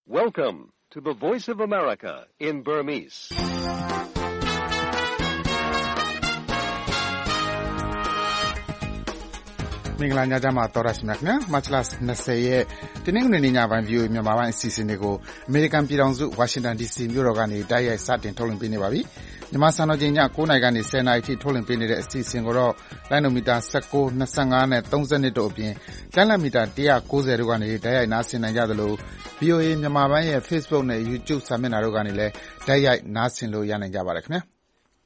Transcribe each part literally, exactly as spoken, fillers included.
Welcome to the Voice of America in Burmese. ။မင်္ဂလာညချမ်းပါသောရရှိမြတ်ခင်ဗျာမတ်လ၂၀ရက်တနင်္ဂနွေနေ့ညပိုင်း ဗီအိုအေ မြန်မာပိုင်းအစီအစဉ်တွေကိုအမေရိကန်ပြည်ထောင်စုဝါရှင်တန် ဒီစီ မြို့တော်ကနေတိုက်ရိုက်စတင်ထုတ်လွှင့်ပေးနေပါပြီ။မြန်မာစံတော်ချိန်ည၉နာရီကနေ၁၀နာရီအထိထုတ်လွှင့်ပေးနေတဲ့အစီအစဉ်ကိုတော့လိုင်းနိုမီတာ၁၉, ၂၅နဲ့၃၂တို့အပြင်လိုင်းလံမီတာ၁၉၀တို့ကနေတိုက်ရိုက်နားဆင်နိုင်ကြသလို ဗီအိုအေ မြန်မာပိုင်းရဲ့ Facebook နဲ့ YouTube စာမျက်နှာတို့ကနေလည်းတိုက်ရိုက်နားဆင်လို့ရနိုင်ကြပါတယ်ခင်ဗျာ။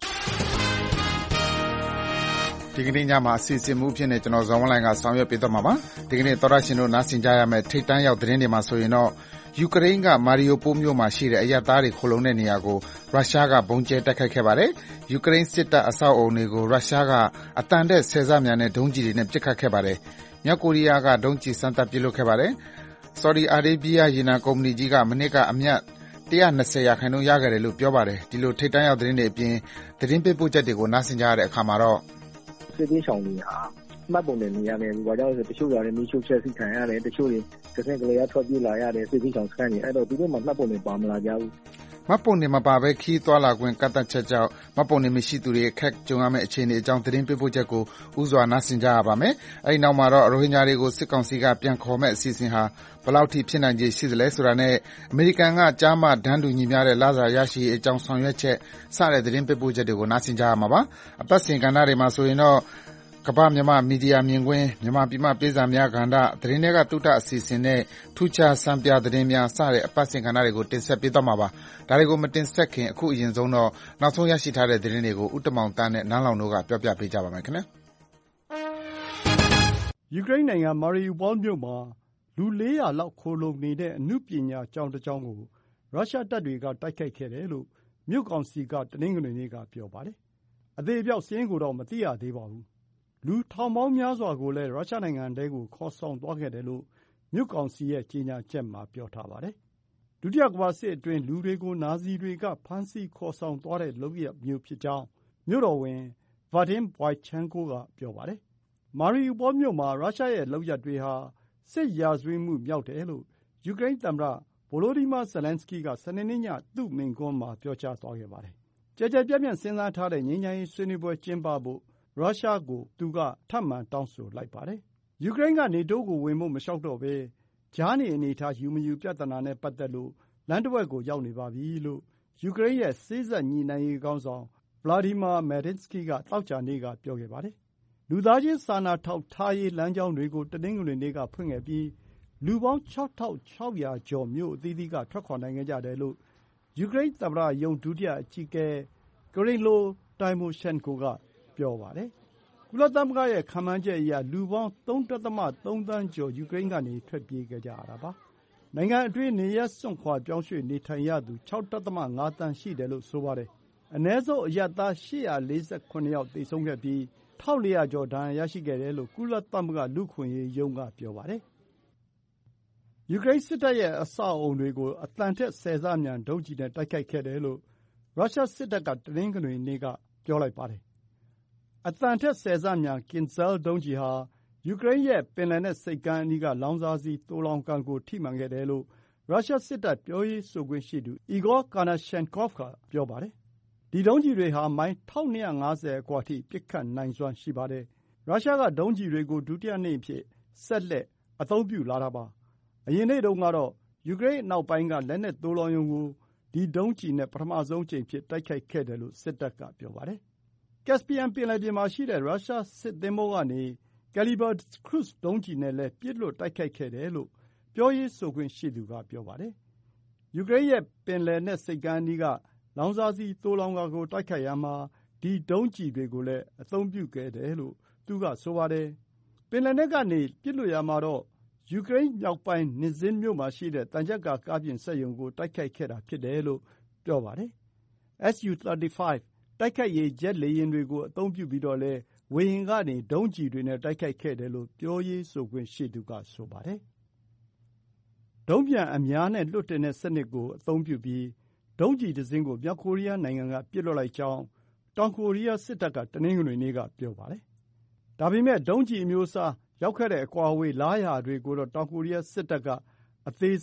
ဒီကနေ့ညမှာအစီအစဉ်မှုအဖြစ်နဲ့ကျွန်တော်ဇော်ဝင်းလိုင်ကဆောင်ရွက်ပေးသွားမှာပါ။ဒီကနေ့သောရရှင်တို့နားဆင်ကြရမယ့်ထိပ်တန်းရောက်သတင်းတွေမှာဆိုရင်တော့ယူကရိန်းကမာရီယိုပိုမြို့မှာရှိတဲ့အရပ်သားတွေခိုလုံတဲ့နေရာကိုရုရှားကဘုံကျဲတိုက်ခိုက်ခဲ့ပါတယ်။ယူကရိန်းစစ်တပ်အဆောက်အုံတွေကိုရုရှားကအတန်တဲ့ဆယ်စမြန်နဲ့ဒုံးကျည်တွေနဲ့ပစ်ခတ်ခဲ့ပါတယ်။မြောက်ကိုရီးယားကဒုံးကျည်စမ်းသပ်ပစ်လွှတ်ခဲ့ပါတယ်။ဆော်ဒီအာရေဗျရေနံကုမ္ပဏီကြီးကမနစ်ကအမြတ်၁၂၀ရာခိုင်နှုန်းရခဲ့တယ်လို့ပြောပါတယ်။ဒီလိုထိပ်တန်းရောက်သတင်းတွေအပြင်သတင်းပေးပို့ချက်တွေကိုနားဆင်ကြရတဲ့အခါမှာတော့စစ်သေးဆောင်တွေဟာမှတ်ပုံတယ်နေရတယ်ဘာကြောင့်လဲဆိုတချို့ကလည်းမျိုးချုပ်ချက်စီခံရတယ်တချို့တွေကစက်ကလေးရထွက်ပြေးလာရတယ်စစ်သေးဆောင်စကန်တွေအဲ့တော့သူတို့မှမှတ်ပုံတယ်ပါမလာကြဘူးမှတ်ပုံတယ်မပါဘဲခီးသွားလာခွင့်ကန့်သတ်ချက်ကြောင့်မှတ်ပုံတယ်မရှိသူတွေအခက်ကြုံရမယ့်အခြေအနေအကြောင်းသတင်းပေးပို့ချက်ကိုဥစွာနားဆင်ကြရပါမယ်။အဲဒီနောက်မှာတော့ရိုဟင်ဂျာတွေကိုစစ်ကောင်စီကပြန်ခေါ်မဲ့အစီအစဉ်ဟာဘယ်လောက်ထိဖြစ်နိုင်ခြေရှိသလဲဆိုတာနဲ့အမေရိကန်ကကြားမှဒန်းတူညီများတဲ့လစာရရှိရေးအကြောင်းဆောင်ရွက်ချက်စတဲ့သတင်းပေးပို့ချက်တွေကိုနားဆင်ကြရမှာပါ။အပတ်စဉ်ကဏ္ဍတွေမှာဆိုရင်တော့ကမ္ဘာမြန်မာမီဒီယာမြင်ကွင်းမြန်မာပြည်မှပြည်စံများကဏ္ဍသတင်းတွေကတုတအစီအစဉ်နဲ့ထူးခြားစံပြသတင်းများစတဲ့အပတ်စဉ်ကဏ္ဍတွေကိုတင်ဆက်ပေးသွားမှာပါဒါတွေကိုမတင်ဆက်ခင်အခုအရင်ဆုံးတော့နောက်ဆုံးရရှိထားတဲ့သတင်းတွေကိုဥတ္တမောင်တန်းနဲ့နန်းလောင်တို့ကပြောပြပေးကြပါမယ်ခင်ဗျာယူကရိန်းနိုင်ငံမာရီယူပိုလ်မြို့မှာလူလေးရာလောက်ခိုလုံနေတဲ့အနုပညာကျောင်းတစ်ကျောင်းကိုရုရှားတပ်တွေကတိုက်ခိုက်ခဲ့တယ်လို့မြို့ကောင်စီကတနင်္ဂနွေနေ့ကပြောပါတယ်အသေးအပြောက်စာရင်းကိုတော့မသိရသေးပါဘူးလူထောင်ပေါင်းများစွာကိုလည်းရုရှားနိုင်ငံထဲကိုခေါ်ဆောင်သွားခဲ့တယ်လို့မြို့ကောင်စီရဲ့ကြေညာချက်မှာပြောထားပါတယ်။ဒုတိယကမ္ဘာစစ်အတွင်းလူတွေကိုနာဇီတွေကဖမ်းဆီးခေါ်ဆောင်သွားတဲ့လုပ်ရပ်မျိုးဖြစ်ကြောင်းမြို့တော်ဝန် Vadim Boychenko ကပြောပါတယ်။မာရီယူပိုလ်မြို့မှာရုရှားရဲ့လုပ်ရပ်တွေဟာစစ်ရာဇဝတ်မှုမြောက်တယ်လို့ယူကရိန်းသမ္မတ Volodymyr Zelenskyy ကစနေနေ့ညသူ့မိန့်ခွန်းမှာပြောကြားသွားခဲ့ပါတယ်။ကျယ်ကျယ်ပြန့်ပြန့်စဉ်းစားထားတဲ့ငြိမ်းချမ်းရေးဆွေးနွေးပွဲကျင်းပဖို့ရုရှားကိုသူကထပ်မံတောင်းဆိုလိုက်ပါတယ်။ယူကရိန်းကနေတိုးကိုဝင်ဖို့မလျှောက်တော့ဘဲကြားနေအနေအထားယူမယူပြဿနာနဲ့ပတ်သက်လို့လမ်းတစ်ဝက်ကိုရောက်နေပါပြီလို့ယူကရိန်းရဲ့စေ့စပ်ညှိနှိုင်းရေးခေါင်းဆောင် Vladimir Medinsky ကသောကြာနေ့ကပြောခဲ့ပါတယ်။လူသားချင်းစာနာထောက်ထားရေးလမ်းကြောင်းတွေကိုတနင်္ဂနွေနေ့ကဖွင့်ခဲ့ပြီးလူပေါင်းခြောက်ထောင်ခြောက်ရာကျော်မြို့အသီးသီးကထွက်ခွာနိုင်ခဲ့ကြတယ်လို့ယူကရိန်းသမ္မတရုံးဒုတိယအကြီးအကဲ Kyrylo Tymoshenko ကပြောပါတယ်။ကုလသမဂ္ဂရဲ့ခန့်မှန်းချက်အရလူပေါင်း ၃.၃ သန်းကျော်ယူကရိန်းကနေထွက်ပြေးခဲ့ကြရတာပါ။နိုင်ငံအတွင်းနေရပ်စွန့်ခွာပြောင်းရွှေ့နေထိုင်ရသူ ၆.၅ သန်းရှိတယ်လို့ဆိုပါတယ်။အနည်းဆုံးအရပ်သား၈၄၇ယောက်သေဆုံးခဲ့ပြီး၁၄၀၀ကျော်ဒဏ်ရာရရှိခဲ့တယ်လို့ကုလသမဂ္ဂလူ့အခွင့်အရေးရုံးကပြောပါတယ်။ယူကရိန်းစစ်တပ်ရဲ့အဆောက်အအုံတွေကိုအသံထက်ဆယ်ဆမြန်ဒုံးကျည်နဲ့တိုက်ခိုက်ခဲ့တယ်လို့ရုရှားစစ်တပ်ကတနင်္ဂနွေနေ့ကပြောလိုက်ပါတယ်။အသံထက်ဆယ်ဆမြန် Kinzhal ဒုံးကျည်ဟာယူကရိန်းရဲ့ပင်လယ်နက်ဆိပ်ကမ်းအနီးကလောင်စာဆီသိုလှောင်ကန်ကိုထိမှန်ခဲ့တယ်လို့ရုရှားစစ်တပ်ပြောရေးဆိုခွင့်ရှိသူ Igor Konashenkov ကပြောပါတယ်။ဒီဒုံးကျည်တွေဟာမိုင်၁၂၅၀အကွာအထိပစ်ခတ်နိုင်စွမ်းရှိပါတယ်။ရုရှားကဒုံးကျည်တွေကိုဒုတိယနေ့အဖြစ်ဆက်လက်အသုံးပြုလာတာပါ။အရင်နေ့တုန်းကတော့ယူကရိန်းအနောက်ပိုင်းကလက်နက်သိုလှောင်ရုံကိုဒီဒုံးကျည်နဲ့ပထမဆုံးအကြိမ်အဖြစ်တိုက်ခိုက်ခဲ့တယ်လို့စစ်တပ်ကပြောပါတယ်။ကက်စပီယန်ပင်လယ်ပြင်မှာရှိတဲ့ရုရှားစစ်သင်္ဘောကနေ Kalibr ခရုဇ်ဒုံးကျည်နဲ့လည်းပစ်လွှတ်တိုက်ခိုက်ခဲ့တယ်လို့ပြောရေးဆိုခွင့်ရှိသူကပြောပါတယ်။ယူကရိန်းရဲ့ပင်လယ်နက်ဆိပ်ကမ်းအနီးကလောင်စာဆီသိုလှောင်ကန်ကိုတိုက်ခိုက်ရာမှာဒီဒုံးကျည်တွေကိုလည်းအသုံးပြုခဲ့တယ်လို့သူကဆိုပါတယ်။ပင်လယ်နက်ကနေပစ်လွှတ်ရာမှာတော့ယူကရိန်းမြောက်ပိုင်း Nizhyn မြို့မှာရှိတဲ့သံချပ်ကာကားပြင်စက်ရုံကိုတိုက်ခိုက်ခဲ့တာဖြစ်တယ်လို့ပြောပါတယ်။ အက်စ် ယူ ၃၅ တိုက်ခိုက်ရေးဂျက်လေယာဉ်တွေကိုအသုံးပြုပြီးတော့လည်းဝေဟင်ကနေဒုံးကျည်တွေနဲ့တိုက်ခိုက်ခဲ့တယ်လို့ပြောရေးဆိုခွင့်ရှိသူကဆိုပါတယ်။ဒုံးပျံအများနဲ့လွှတ်တင်တဲ့စနစ်ကိုအသုံးပြုပြီးဒုံးကျည်တစင်းကိုမြောက်ကိုရီးယားနိုင်ငံကပစ်လွှတ်လိုက်ကြောင်းတောင်ကိုရီးယားစစ်တပ်ကတနင်္ဂနွေနေ့ကပြောပါတယ်။ဒါပေမဲ့ဒုံးကျည်အမျိုးအစားရောက်ခဲ့တဲ့အကွာအဝေးလားယာတွေကိုတော့တောင်ကိုရီးယားစစ်တပ်ကအသေးစိတ်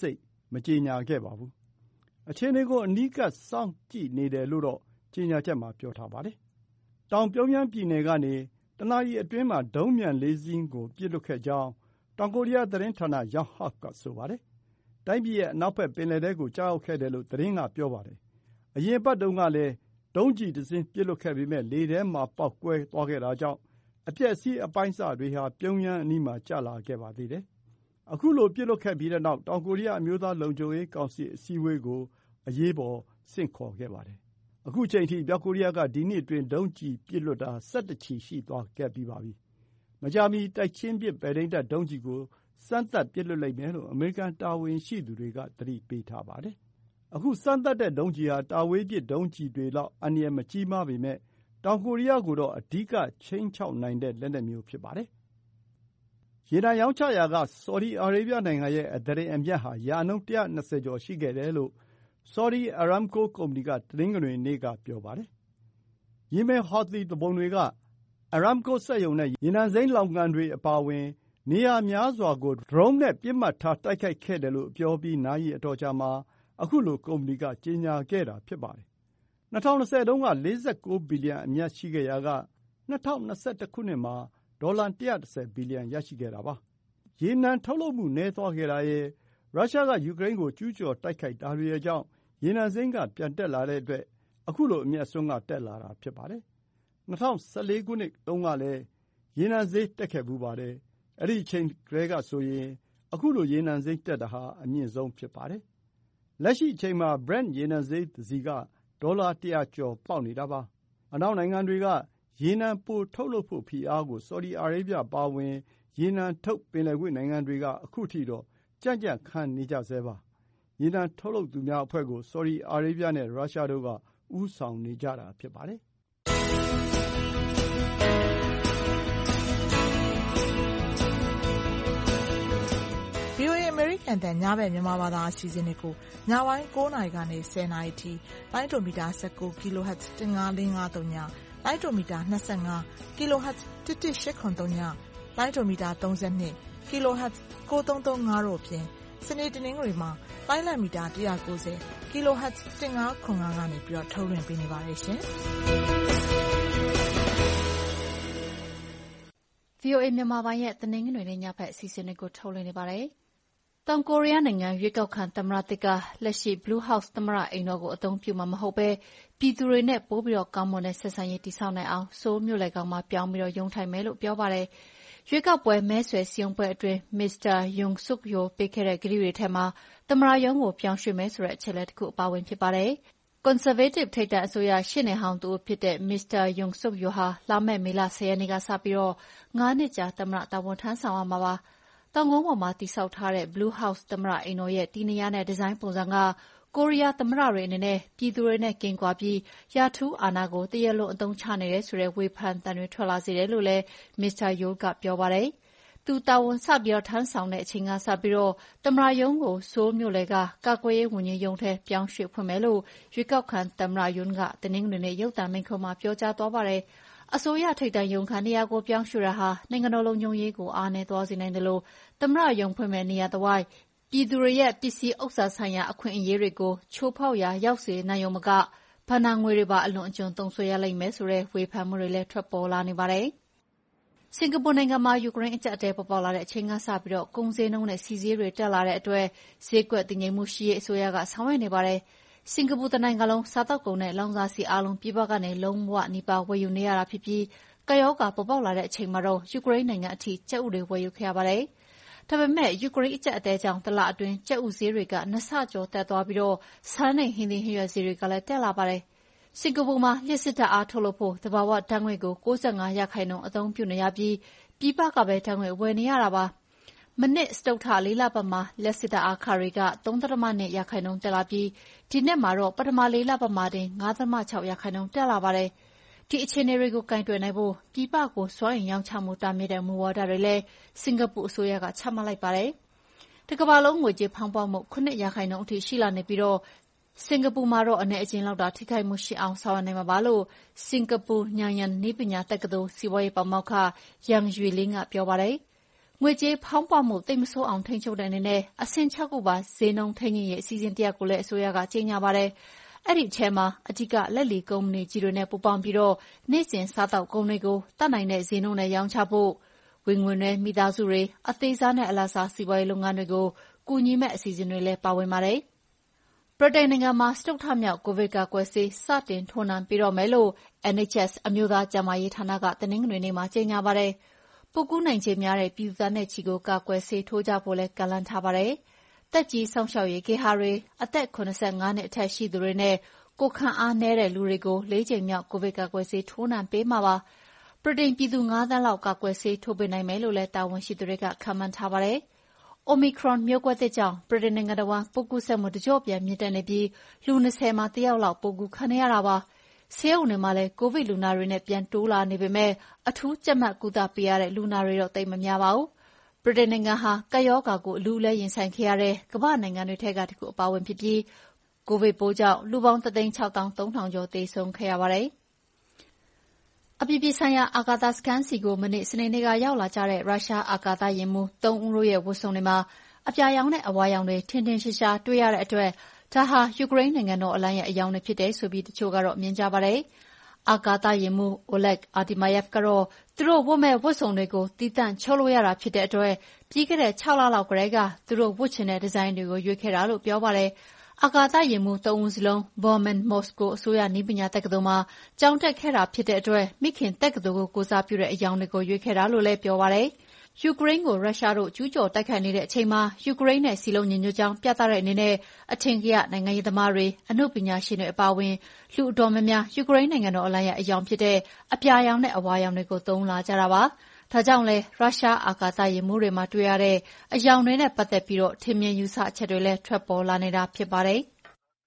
မကြေညာခဲ့ပါဘူး။အခြေအနေကိုအနီးကပ်စောင့်ကြည့်နေတယ်လို့တော့ကြေညာချက်မှာပြောထားပါတယ်။တောင်ပြုံးမြန်းပြည်နယ်ကနေတနာရီအတွင်းမှာဒုံးမြန်လေးစင်းကိုပစ်လွှတ်ခဲ့ကြောင်းတောင်ကိုရီးယားသတင်းဌာန Yonhap ကဆိုပါတယ်။တိုင်းပြည်ရဲ့အနောက်ဘက်ပင်လယ်ထဲကိုကြားရောက်ခဲ့တယ်လို့သတင်းကပြောပါတယ်။အရင်အပတ်တုန်းကလည်းဒုံးကျည်တစ်စင်းပစ်လွှတ်ခဲ့ပေမဲ့လေထဲမှာပေါက်ကွဲသွားခဲ့တာကြောင့်အပျက်အစီးအပိုင်းအစတွေဟာပြုံးမြန်းအနီးမှာကျလာခဲ့ပါသေးတယ်။အခုလိုပစ်လွှတ်ခဲ့ပြီးတဲ့နောက်တောင်ကိုရီးယားအမျိုးသားလုံခြုံရေးကောင်စီအစည်းအဝေးကိုအရေးပေါ်ဆင့်ခေါ်ခဲ့ပါတယ်။အခုချိန်ထိမြောက်ကိုရီးယားကဒီနှစ်အတွင်းဒုံးကျည်ပစ်လွှတ်တာ၁၁ချီရှိသွားခဲ့ပြီးပါပြီ။မကြာမီတိုက်ချင်းပစ်ပဲ့ထိန်းတပ်ဒုံးကျည်ကိုစမ်းသပ်ပစ်လွှတ်လိမ့်မယ်လို့အမေရိကန်တာဝန်ရှိသူတွေကသတိပေးထားပါတယ်။အခုစမ်းသပ်တဲ့ဒုံးကျည်ဟာတာဝေးပစ်ဒုံးကျည်တွေလောက်အန္တရာယ်မကြီးမားပေမဲ့တောင်ကိုရီးယားကိုတော့အဓိကခြိမ်းခြောက်နိုင်တဲ့လက်နက်မျိုးဖြစ်ပါတယ်။ရေနံရောင်းချရာကဆော်ဒီအာရေဗျနိုင်ငံရဲ့အသားတင်အမြတ်ဟာရာနှုန်း၁၂၀ကျော်ရှိခဲ့တယ်လို့ဆော်ဒီ Aramco ကုမ္ပဏီကတနင်္ဂနွေနေ့ကပြောပါတယ်။ယီမင်ဟော်သီသူပုန်တွေက Aramco စက်ရုံနဲ့ရေနံစိမ်းလှောင်ကန်တွေအပါအဝင်နေရာများစွာကိုဒရုန်းနဲ့ပစ်မှတ်ထားတိုက်ခိုက်ခဲ့တယ်လို့ပြောပြီးနာရီအတော်ကြာမှာအခုလိုကုမ္ပဏီကကြေညာခဲ့တာဖြစ်ပါတယ်။၂၀၂၀တုန်းက၄၉ဘီလီယံအမြတ်ရှိခဲ့ရာက၂၀၂၁ခုနှစ်မှာဒေါ်လာ၁၁၀ဘီလီယံရရှိခဲ့တာပါ။ရေနံထုတ်လုပ်မှုနည်းသွားခဲ့တာရယ်ရုရှားကယူကရိန်းကိုကျူးကျော်တိုက်ခိုက်တာတွေရဲ့ကြောင့်ရေနံစိမ်းကပြန်တက်လာတဲ့အတွက်အခုလိုအမြတ်အစွန်းကတက်လာတာဖြစ်ပါတယ်။၂၀၁၄ခုနှစ်တုန်းကလည်းရေနံဈေးတက်ခဲ့ဖူးပါတယ်။အဲဒီအချိန်ကတည်းကဆိုရင်အခုလိုရေနံစိမ်းတက်တာဟာအမြင့်ဆုံးဖြစ်ပါတယ်။လက်ရှိအချိန်မှာ Brent ရေနံစိမ်းတစ်စီးကဒေါ်လာ၁၀၀ကျော်ပေါက်နေတာပါ။အနောက်နိုင်ငံတွေကရေနံပိုထုတ်လုပ်ဖို့ဖိအားကိုဆော်ဒီအာရေဗျအပါအဝင်ရေနံထုတ်ပင်လယ်ကွေ့နိုင်ငံတွေကအခုထိတော့ကြံ့ကြံ့ခံနေကြဆဲပါ။ရေနံထုတ်လုပ်သူများအဖွဲ့ကိုဆော်ဒီအာရေဗျနဲ့ရုရှားတို့ကဦးဆောင်နေကြတာဖြစ်ပါတယ်။ဗွီအိုအေ အမေရိကန်အသံညဘက်မြန်မာဘာသာအစီအစဉ်တွေကိုညပိုင်း၉နာရီကနေ၁၀နာရီထိလိုင်းဒိုမီတာ၁၉ kHz ၁၅၄၅၃ညလိုင်းဒိုမီတာ၂၅ kHz ၁၁၈၇၃ညလိုင်းဒိုမီတာ၃၂ kHz ၉၃၃၅တို့အပြင်စနေတနင်္ဂနွေမှာလိုင်းလံမီတာ၁၉၀ kHz ၁၅၇၅ကနေပြီးတော့ထုတ်လွှင့်ပေးနေပါတယ်ရှင်။ဗွီအိုအေမြန်မာပိုင်းရဲ့တနင်္ဂနွေနေ့ညဘက်အစီအစဉ်တွေကိုထုတ်လွှင့်နေပါတယ်။တောင်ကိုရီးယားနိုင်ငံရွေးကောက်ခံသမ္မတသစ်ကလက်ရှိ Blue House သမ္မတအိမ်တော်ကိုအသုံးပြုမှာမဟုတ်ဘဲပြည်သူတွေနဲ့ပိုပြီးကောင်းမွန်တဲ့ဆက်ဆံရေးတည်ဆောက်နိုင်အောင်ဆိုးလ်မြို့လယ်ခေါင်မှာပြောင်းပြီးရုံးထိုင်မယ်လို့ပြောပါတယ်။ရွေးကောက်ပွဲမဲဆွယ်စည်းရုံးပွဲအတွင်းမစ္စတာ Yoon Suk Yeol ပေးခဲ့တဲ့ကတိတွေထဲမှာသမ္မတရုံးကိုပြောင်းရွှေ့မယ်ဆိုတဲ့အချက်အလက်တခုအပါအဝင်ဖြစ်ပါတယ်။ ကွန်ဆာဗေးတစ်ထိပ်တန်းအစိုးရရှေ့နေဟောင်းတဦးဖြစ်တဲ့မစ္စတာ Yoon Suk Yeol ဟာလာမယ့်မေလ၁၀ရက်နေ့ကစပြီးငါးနှစ်ကြာသမ္မတတာဝန်ထမ်းဆောင်ရမှာပါ။တောင်ကုန်းပေါ်မှာတည်ဆောက်ထားတဲ့ Blue House သမ္မတအိမ်တော်ရဲ့တည်နေရာနဲ့ဒီဇိုင်းပုံစံကကိုရီးယားသမ္မတတွေအနေနဲ့ပြည်သူတွေနဲ့ကင်းကွာပြီးရာထူးအာဏာကိုတရားလွန်အသုံးချနေတယ်ဆိုတဲ့ဝေဖန်သံတွေထွက်လာစေတယ်လို့လည်းမစ္စတာ Yeol ကပြောပါတယ်။သူတာဝန်စပြီးထမ်းဆောင်တဲ့အချိန်ကစပြီးသမ္မတရုံးကိုဆိုးလ်မြို့လယ်ကကာကွယ်ရေးဝန်ကြီးရုံးထဲပြောင်းရွှေ့ဖွင့်မယ်လို့ရွေးကောက်ခံသမ္မတ Yoon ကတနင်္ဂနွေနေ့ရုပ်သံမိန့်ခွန်းမှာပြောကြားသွားပါတယ်။အစိုးရထိပ်တန်းရုံးခန်းနေရာကိုပြောင်းရွှေ့တာဟာနိုင်ငံတော်လုံခြုံရေးကိုအားနည်းသွားစေနိုင်သလိုသမ္မတရုံးဖွင့်မယ့်နေရာတဝိုက်ပြည်သူတွေရဲ့ပစ္စည်းဥစ္စာဆိုင်ရာအခွင့်အရေးတွေကိုချိုးဖောက်ရာရောက်စေနိုင်ရုံမကဘဏ္ဍာငွေတွေပါအလွန်အကျွံသုံးစွဲရလိမ့်မယ်ဆိုတဲ့ဝေဖန်မှုတွေလည်းထွက်ပေါ်လာနေပါတယ်။စင်ကာပူနိုင်ငံမှာယူကရိန်းအကျပ်အတည်းပေါ်ပေါက်လာတဲ့အချိန်ကစပြီးကုန်ဈေးနှုန်းနဲ့ဆီဈေးတွေတက်လာတဲ့အတွက်ဈေးကွက်တည်ငြိမ်မှုရှိရေးအစိုးရကဆောင်ရွက်နေပါတယ်။စင်ကာပူတနိုင်ငံလုံးစားသောက်ကုန်နဲ့လောင်စာဆီအားလုံးပြည်ပကနေလုံးဝနီးပါးဝယ်ယူနေရတာဖြစ်ပြီးကပ်ရောဂါပေါ်ပေါက်လာတဲ့အချိန်မှာတော့ယူကရိန်းနိုင်ငံအထိကြက်ဥတွေဝယ်ယူခဲ့ရပါတယ်။ဒါပေမဲ့ယူကရိန်းအကျပ်အတည်းကြောင့်တလအတွင်းကြက်ဥဈေးတွေကနှစ်ဆကျော်တက်သွားပြီးဆန်းနဲ့ဟင်းသီးဟင်းရွက်ဈေးတွေကလည်းတက်လာပါတယ်။စင်ကာပူမှာလျှပ်စစ်ဓာတ်အားထုတ်လုပ်ဖို့သဘာဝဓာတ်ငွေ့ကို၉၅ရာခိုင်နှုန်းအသုံးပြုနေရပြီးပြည်ပကပဲဓာတ်ငွေ့ဝယ်နေရတာပါ။မနှစ်စတုတ္ထလေးလပတ်မှာလျှပ်စစ်ဓာတ်အားခတွေက၃.၂ရာခိုင်နှုန်းတက်လာပြီးဒီနှစ်မှာတော့ပထမလေးလပတ်မှာတင်၅.၆ရာခိုင်နှုန်းတက်လာပါတယ်။ဒီအခြေအနေတွေကိုကိုင်တွယ်နိုင်ဖို့ပြည်ပကိုစွမ်းအင်ရောင်းချမှုတားမြစ်တဲ့မူဝါဒတွေလည်းစင်ကာပူအစိုးရကချမှတ်လိုက်ပါတယ်။တကမ္ဘာလုံးငွေကြေးဖောင်းပွမှု၇ရာခိုင်နှုန်းအထိရှိလာနေပြီးစင်ကာပူမှာတော့အနည်းအကျဉ်းလောက်သာထိခိုက်မှုရှိအောင်ဆောင်ရွက်နိုင်မှာပါလို့စင်ကာပူ Nanyang နည်းပညာတက္ကသိုလ်စီးပွားရေးပါမောက္ခ Yang Yuelin ကပြောပါတယ်။ငွေကြေးဖောင်းပွမှုသိပ်မဆိုးအောင်ထိန်းချုပ်တဲ့အနေနဲ့အဆင့်ခြောက်ခုပါဈေးနှုန်းထိန်းညှိရေးအစီအစဉ်တရပ်ကိုလည်းအစိုးရကကြေညာပါတယ်။အဲ့ဒီအထဲမှာအဓိကလက်လီကုမ္ပဏီကြီးတွေနဲ့ပူးပေါင်းပြီးတော့နေ့စဉ်စားသောက်ကုန်တွေကိုတတ်နိုင်တဲ့ဈေးနှုန်းနဲ့ရောင်းချဖို့ဝင်ငွေနည်းမိသားစုတွေအသေးစားနဲ့အလတ်စားစီးပွားရေးလုပ်ငန်းတွေကိုကူညီမဲ့အစီအစဉ်တွေလည်းပါဝင်ပါတယ်။ဗြိတိန်နိုင်ငံမှာစတုတ္ထမြောက်ကိုဗစ်ကာကွယ်ဆေးစတင်ထိုးနှံပေးတော့မယ်လို့ N H S အမျိုးသားကျန်းမာရေးဌာနကတနင်္ဂနွေနေ့မှာကြေညာပါတယ်။ပိုးကူးနိုင်ခြေများတဲ့ပြည်သူသန်းနဲ့ချီကိုကာကွယ်ဆေးထိုးကြဖို့လည်းကမ်းလှမ်းထားပါတယ်။သက်ကြီးစောင့်ရှောက်ရေးဂေဟာတွေအသက်၇၅နှစ်အထက်ရှိသူတွေနဲ့ကိုယ်ခံအားနည်းတဲ့လူတွေကိုလေးကြိမ်မြောက်ကိုဗစ်ကာကွယ်ဆေးထိုးနှံပေးမှာပါ။ဗြိတိန်ပြည်သူ၅သန်းလောက်ကာကွယ်ဆေးထိုးပေးနိုင်မယ်လို့လည်းတာဝန်ရှိသူတွေကခန့်မှန်းထားပါတယ်။ Omicron မျိုးကွဲသစ်ကြောင့်ဗြိတိန်နိုင်ငံတဝန်းပိုးကူးစက်မှုတကျော့ပြန်မြင့်တက်နေပြီးလူ၂၀မှာတစ်ယောက်လောက်ပိုးကူးခံနေရတာပါ။ဆေးရုံတွေမှာလည်းကိုဗစ်လူနာတွေနဲ့ပြန်တိုးလာနေပေမဲ့အထူးကြပ်မတ်ကုသပေးရတဲ့လူနာတွေတော့သိပ်မများပါဘူး။ဗြိတိန်နိုင်ငံဟာကပ်ရောဂါကိုအလူးအလဲရင်ဆိုင်ခဲ့ရတဲ့ကမ္ဘာ့နိုင်ငံတွေထဲကတစ်ခုအပါအဝင်ဖြစ်ပြီးကိုဗစ်ပိုးကြောင့်လူပေါင်းတစ်သိန်းခြောက်သောင်းသုံးထောင်ကျော်သေဆုံးခဲ့ရပါတယ်။အပြည်ပြည်ဆိုင်ရာအာကာသစခန်းဆီကိုမနေ့စနေနေ့ကရောက်လာကြတဲ့ရုရှားအာကာသယာဉ်မှူးသုံးဦးတို့ရဲ့ဝတ်စုံတွေမှာအပြာရောင်နဲ့အဝါရောင်တွေထင်ထင်ရှားရှားတွေ့ရတဲ့အတွက်ဒါဟာယူကရိန်းနိုင်ငံတော်အလံရဲ့အရောင်တွေဖြစ်တယ်ဆိုပြီးတချို့ကတော့မြင်ကြပါတယ်။အာကာသယာဉ်မှူး Oleg Artemayev ကတော့သူတို့ဝတ်မဲ့ဝတ်စုံတွေကိုသီးသန့်ချုပ်လို့ရတာဖြစ်တဲ့အတွက်ပြီးခဲ့တဲ့၆လလောက်ကတည်းကသူတို့ဝတ်ချင်တဲ့ဒီဇိုင်းတွေကိုရွေးခဲ့တာလို့ပြောပါတယ်။အာကာသယာဉ်မှူးသုံးဦးစလုံး Bowman Moscow အစိုးရနည်းပညာတက္ကသိုလ်မှာကျောင်းတက်ခဲ့တာဖြစ်တဲ့အတွက်မိခင်တက္ကသိုလ်ကိုကိုယ်စားပြုတဲ့အရောင်တွေကိုရွေးခဲ့တာလို့လည်းပြောပါတယ်။ယူကရိန်းကိုရုရှားတို့ကျူးကျော်တိုက်ခိုက်နေတဲ့အချိန်မှာယူကရိန်းနဲ့စည်းလုံးညီညွတ်ကြောင်းပြသတဲ့အနေနဲ့အထင်ကရနိုင်ငံရေးသမားတွေအနုပညာရှင်တွေအပါအဝင်လူအတော်များများယူကရိန်းနိုင်ငံတော်အလံရဲ့အရောင်ဖြစ်တဲ့အပြာရောင်နဲ့အဝါရောင်တွေကိုသုံးလာကြတာပါ။ဒါကြောင့်လည်းရုရှားအာကာသယာဉ်မှူးတွေမှာတွေ့ရတဲ့အရောင်တွေနဲ့ပတ်သက်ပြီးတော့ထင်မြင်ယူဆချက်တွေလည်းထွက်ပေါ်လာနေတာဖြစ်ပါတယ်။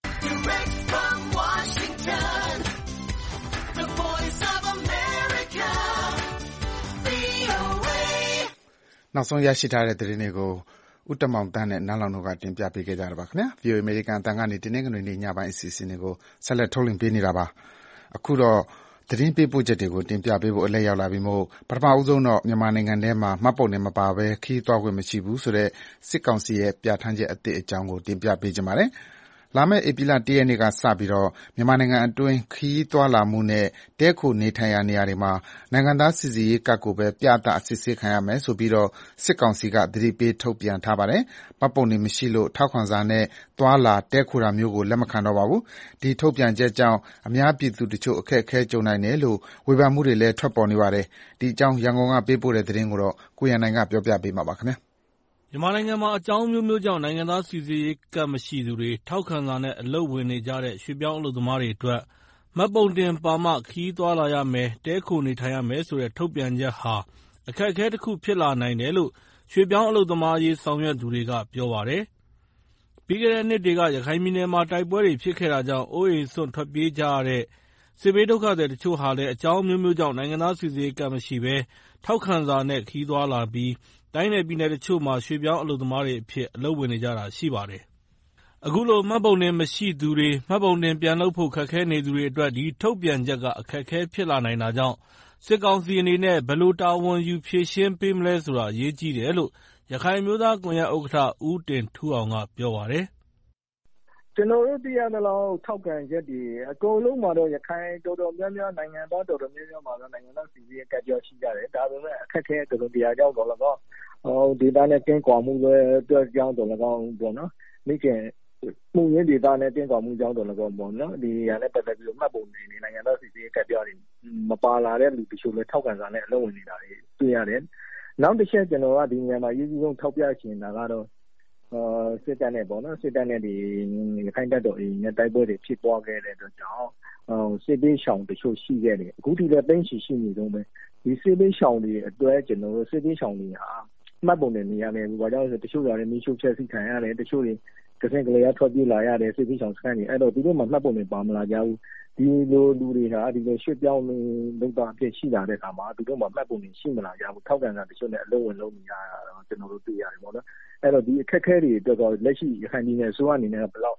နောက်ဆုံးရရှိထားတဲ့သတင်းတွေကိုဦးတက်မောင်တန်းနဲ့နားလောင်တို့ကတင်ပြပေးခဲ့ကြတာပါခင်ဗျာ။ ဗွီအိုအေ အမေရိကန်အသံကနေတင်းနေငွေနေ့ညပိုင်းအစီအစဉ်တွေကိုဆက်လက်ထုတ်လွှင့်ပေးနေတာပါ။အခုတော့သတင်းပေးပို့ချက်တွေကိုတင်ပြပေးဖို့အလဲရောက်လာပြီမို့ပထမဦးဆုံးတော့မြန်မာနိုင်ငံထဲမှာမှတ်ပုံနဲ့မပါဘဲခီးသွားခွင့်မရှိဘူးဆိုတဲ့စစ်ကောင်စီရဲ့ပြဋ္ဌာန်းချက်အသစ်အကြောင်းကိုတင်ပြပေးကြပါမယ်။လာမယ့်ဧပြီလတစ်ရက်နေ့ကစပြီးတော့မြန်မာနိုင်ငံအတွင်းခရီးသွားလာမှုနဲ့တည်းခိုနေထိုင်ရာနေရာတွေမှာနိုင်ငံသားစိစစ်ရေးကဒ်ကိုပဲပြသစစ်ဆေးခံရမယ်ဆိုပြီးတော့စစ်ကောင်စီကသတိပေးထုတ်ပြန်ထားပါတယ်။မှတ်ပုံတင်မရှိလို့ထောက်ခံစာနဲ့သွားလာတည်းခိုတာမျိုးကိုလက်မခံတော့ပါဘူး။ဒီထုတ်ပြန်ချက်ကြောင့်အများပြည်သူတချို့အခက်အခဲကြုံနိုင်တယ်လို့ဝေဖန်မှုတွေလည်းထွက်ပေါ်နေပါတယ်။ဒီအကြောင်းရန်ကုန်ကပေးပို့တဲ့သတင်းကိုတော့ကိုရန်နိုင်ကပြောပြပေးမှာပါခင်ဗျာ။မြန်မာနိုင်ငံမှာအကြောင်းမျိုးမျိုးကြောင့်နိုင်ငံသားစိစစ်ရေးကဒ်မရှိသူတွေထောက်ခံစာနဲ့အလုပ်ဝင်နေကြတဲ့ရွှေ့ပြောင်းအလုပ်သမားတွေအတွက်မှတ်ပုံတင်ပါမှခရီးသွားလာရမယ်၊တည်းခိုနေထိုင်ရမယ်ဆိုတဲ့ထုတ်ပြန်ချက်ဟာအခက်အခဲတစ်ခုဖြစ်လာနိုင်တယ်လို့ရွှေ့ပြောင်းအလုပ်သမားရေးဆောင်ရွက်သူတွေကပြောပါတယ်။ပြီးခဲ့တဲ့နှစ်တွေကရခိုင်ပြည်နယ်မှာတိုက်ပွဲတွေဖြစ်ခဲ့တာကြောင့်အိုးအိမ်စွန့်ထွက်ပြေးကြရတဲ့စစ်ဘေးဒုက္ခသည်တချို့ဟာလည်းအကြောင်းမျိုးမျိုးကြောင့်နိုင်ငံသားစိစစ်ရေးကဒ်မရှိဘဲထောက်ခံစာနဲ့ခရီးသွားလာပြီးတိုင်းနယ်ပြည်နယ်တချို့မှာရွှေ့ပြောင်းအလုပ်သမားတွေအဖြစ်အလုပ်ဝင်နေကြတာရှိပါတယ်။အခုလိုမှတ်ပုံတင်မရှိသူတွေမှတ်ပုံတင်ပြန်လုပ်ဖို့ခက်ခဲနေသူတွေအတွက်ဒီထုတ်ပြန်ချက်ကအခက်အခဲဖြစ်လာနိုင်တာကြောင့်စစ်ကောင်စီအနေနဲ့ဘယ်လိုတာဝန်ယူဖြေရှင်းပေးမလဲဆိုတာအရေးကြီးတယ်လို့ရခိုင်အမျိုးသားကွန်ရက်ဥက္ကဋ္ဌဦးတင်ထူးအောင်ကပြောပါတယ်။ကျွန်တော်တို့သိရသလောက်ထောက်ခံချက်တွေအကုန်လုံးမှာတော့ရခိုင်တော်တော်များများနိုင်ငံသားတော်တော်များများမှာတော့နိုင်ငံသားစိစစ်ရေးကဒ်ကြောရှိကြတယ်။ဒါပေမဲ့အခက်အခဲတော်တော်များကြောင့်တော့လည်းကောဟိုဒေသနဲ့တင်းကွာမှုတွေအတွက်ကြောင့်တော့လည်းကောပေါ့နော်။မိခင်မှုရင်းဒေသနဲ့တင်းကွာမှုကြောင့်တော့လည်းကောပေါ့နော်။ဒီနေရာနဲ့ပတ်သက်ပြီးတော့မှတ်ပုံတင်နေနိုင်ငံသားစိစစ်ရေးကဒ်ကြောတွေမပါလာတဲ့လူတချို့လည်းထောက်ခံစာနဲ့အလုပ်ဝင်နေတာတွေတွေ့ရတယ်။နောက်တစ်ချက်ကျွန်တော်ကဒီနေရာမှာအရေးကြီးဆုံးထောက်ပြချင်တာကတော့အာစစ်တပ်နဲ့ပေါ့နော်စစ်တပ်နဲ့ဒီရခိုင်တပ်တော်အင်းနဲ့တိုက်ပွဲတွေဖြစ်ပွားခဲ့တဲ့အတွက်ကြောင့်စစ်ပေးရှောင်တချို့ရှိခဲ့တယ်အခုထိလည်းတင်းချီရှိနေတော့ပဲဒီစစ်ပေးရှောင်တွေအတွက်ကျွန်တော်တို့စစ်ပေးရှောင်တွေဟာမှတ်ပုံတင်နေရမယ်ဘာကြောင့်လဲဆိုတချို့ကလည်းမီးရှို့ချက်စီခံရတယ်တချို့တွေကစင်ကလေးရထွက်ပြေးလာရတယ်စစ်ပေးရှောင်စခန်းတွေအဲ့တော့သူတို့မှမှတ်ပုံတင်ပါမလာကြဘူးဒီလိုလူတွေဟာဒီလိုရွှေ့ပြောင်းလုပ်တာအဖြစ်ရှိလာတဲ့အခါမှာသူတို့မှမှတ်ပုံတင်ရှိမလာကြဘူးထောက်ခံစာတချို့နဲ့အလုံးဝင်လုံးနေရတာကျွန်တော်တို့တွေ့ရတယ်ပေါ့နော်အဲ့တော့ဒီအခက်အခဲတွေတော်တော်လက်ရှိရခိုင်ပြည်နယ်အစိုးရအနေနဲ့ဘယ်လောက်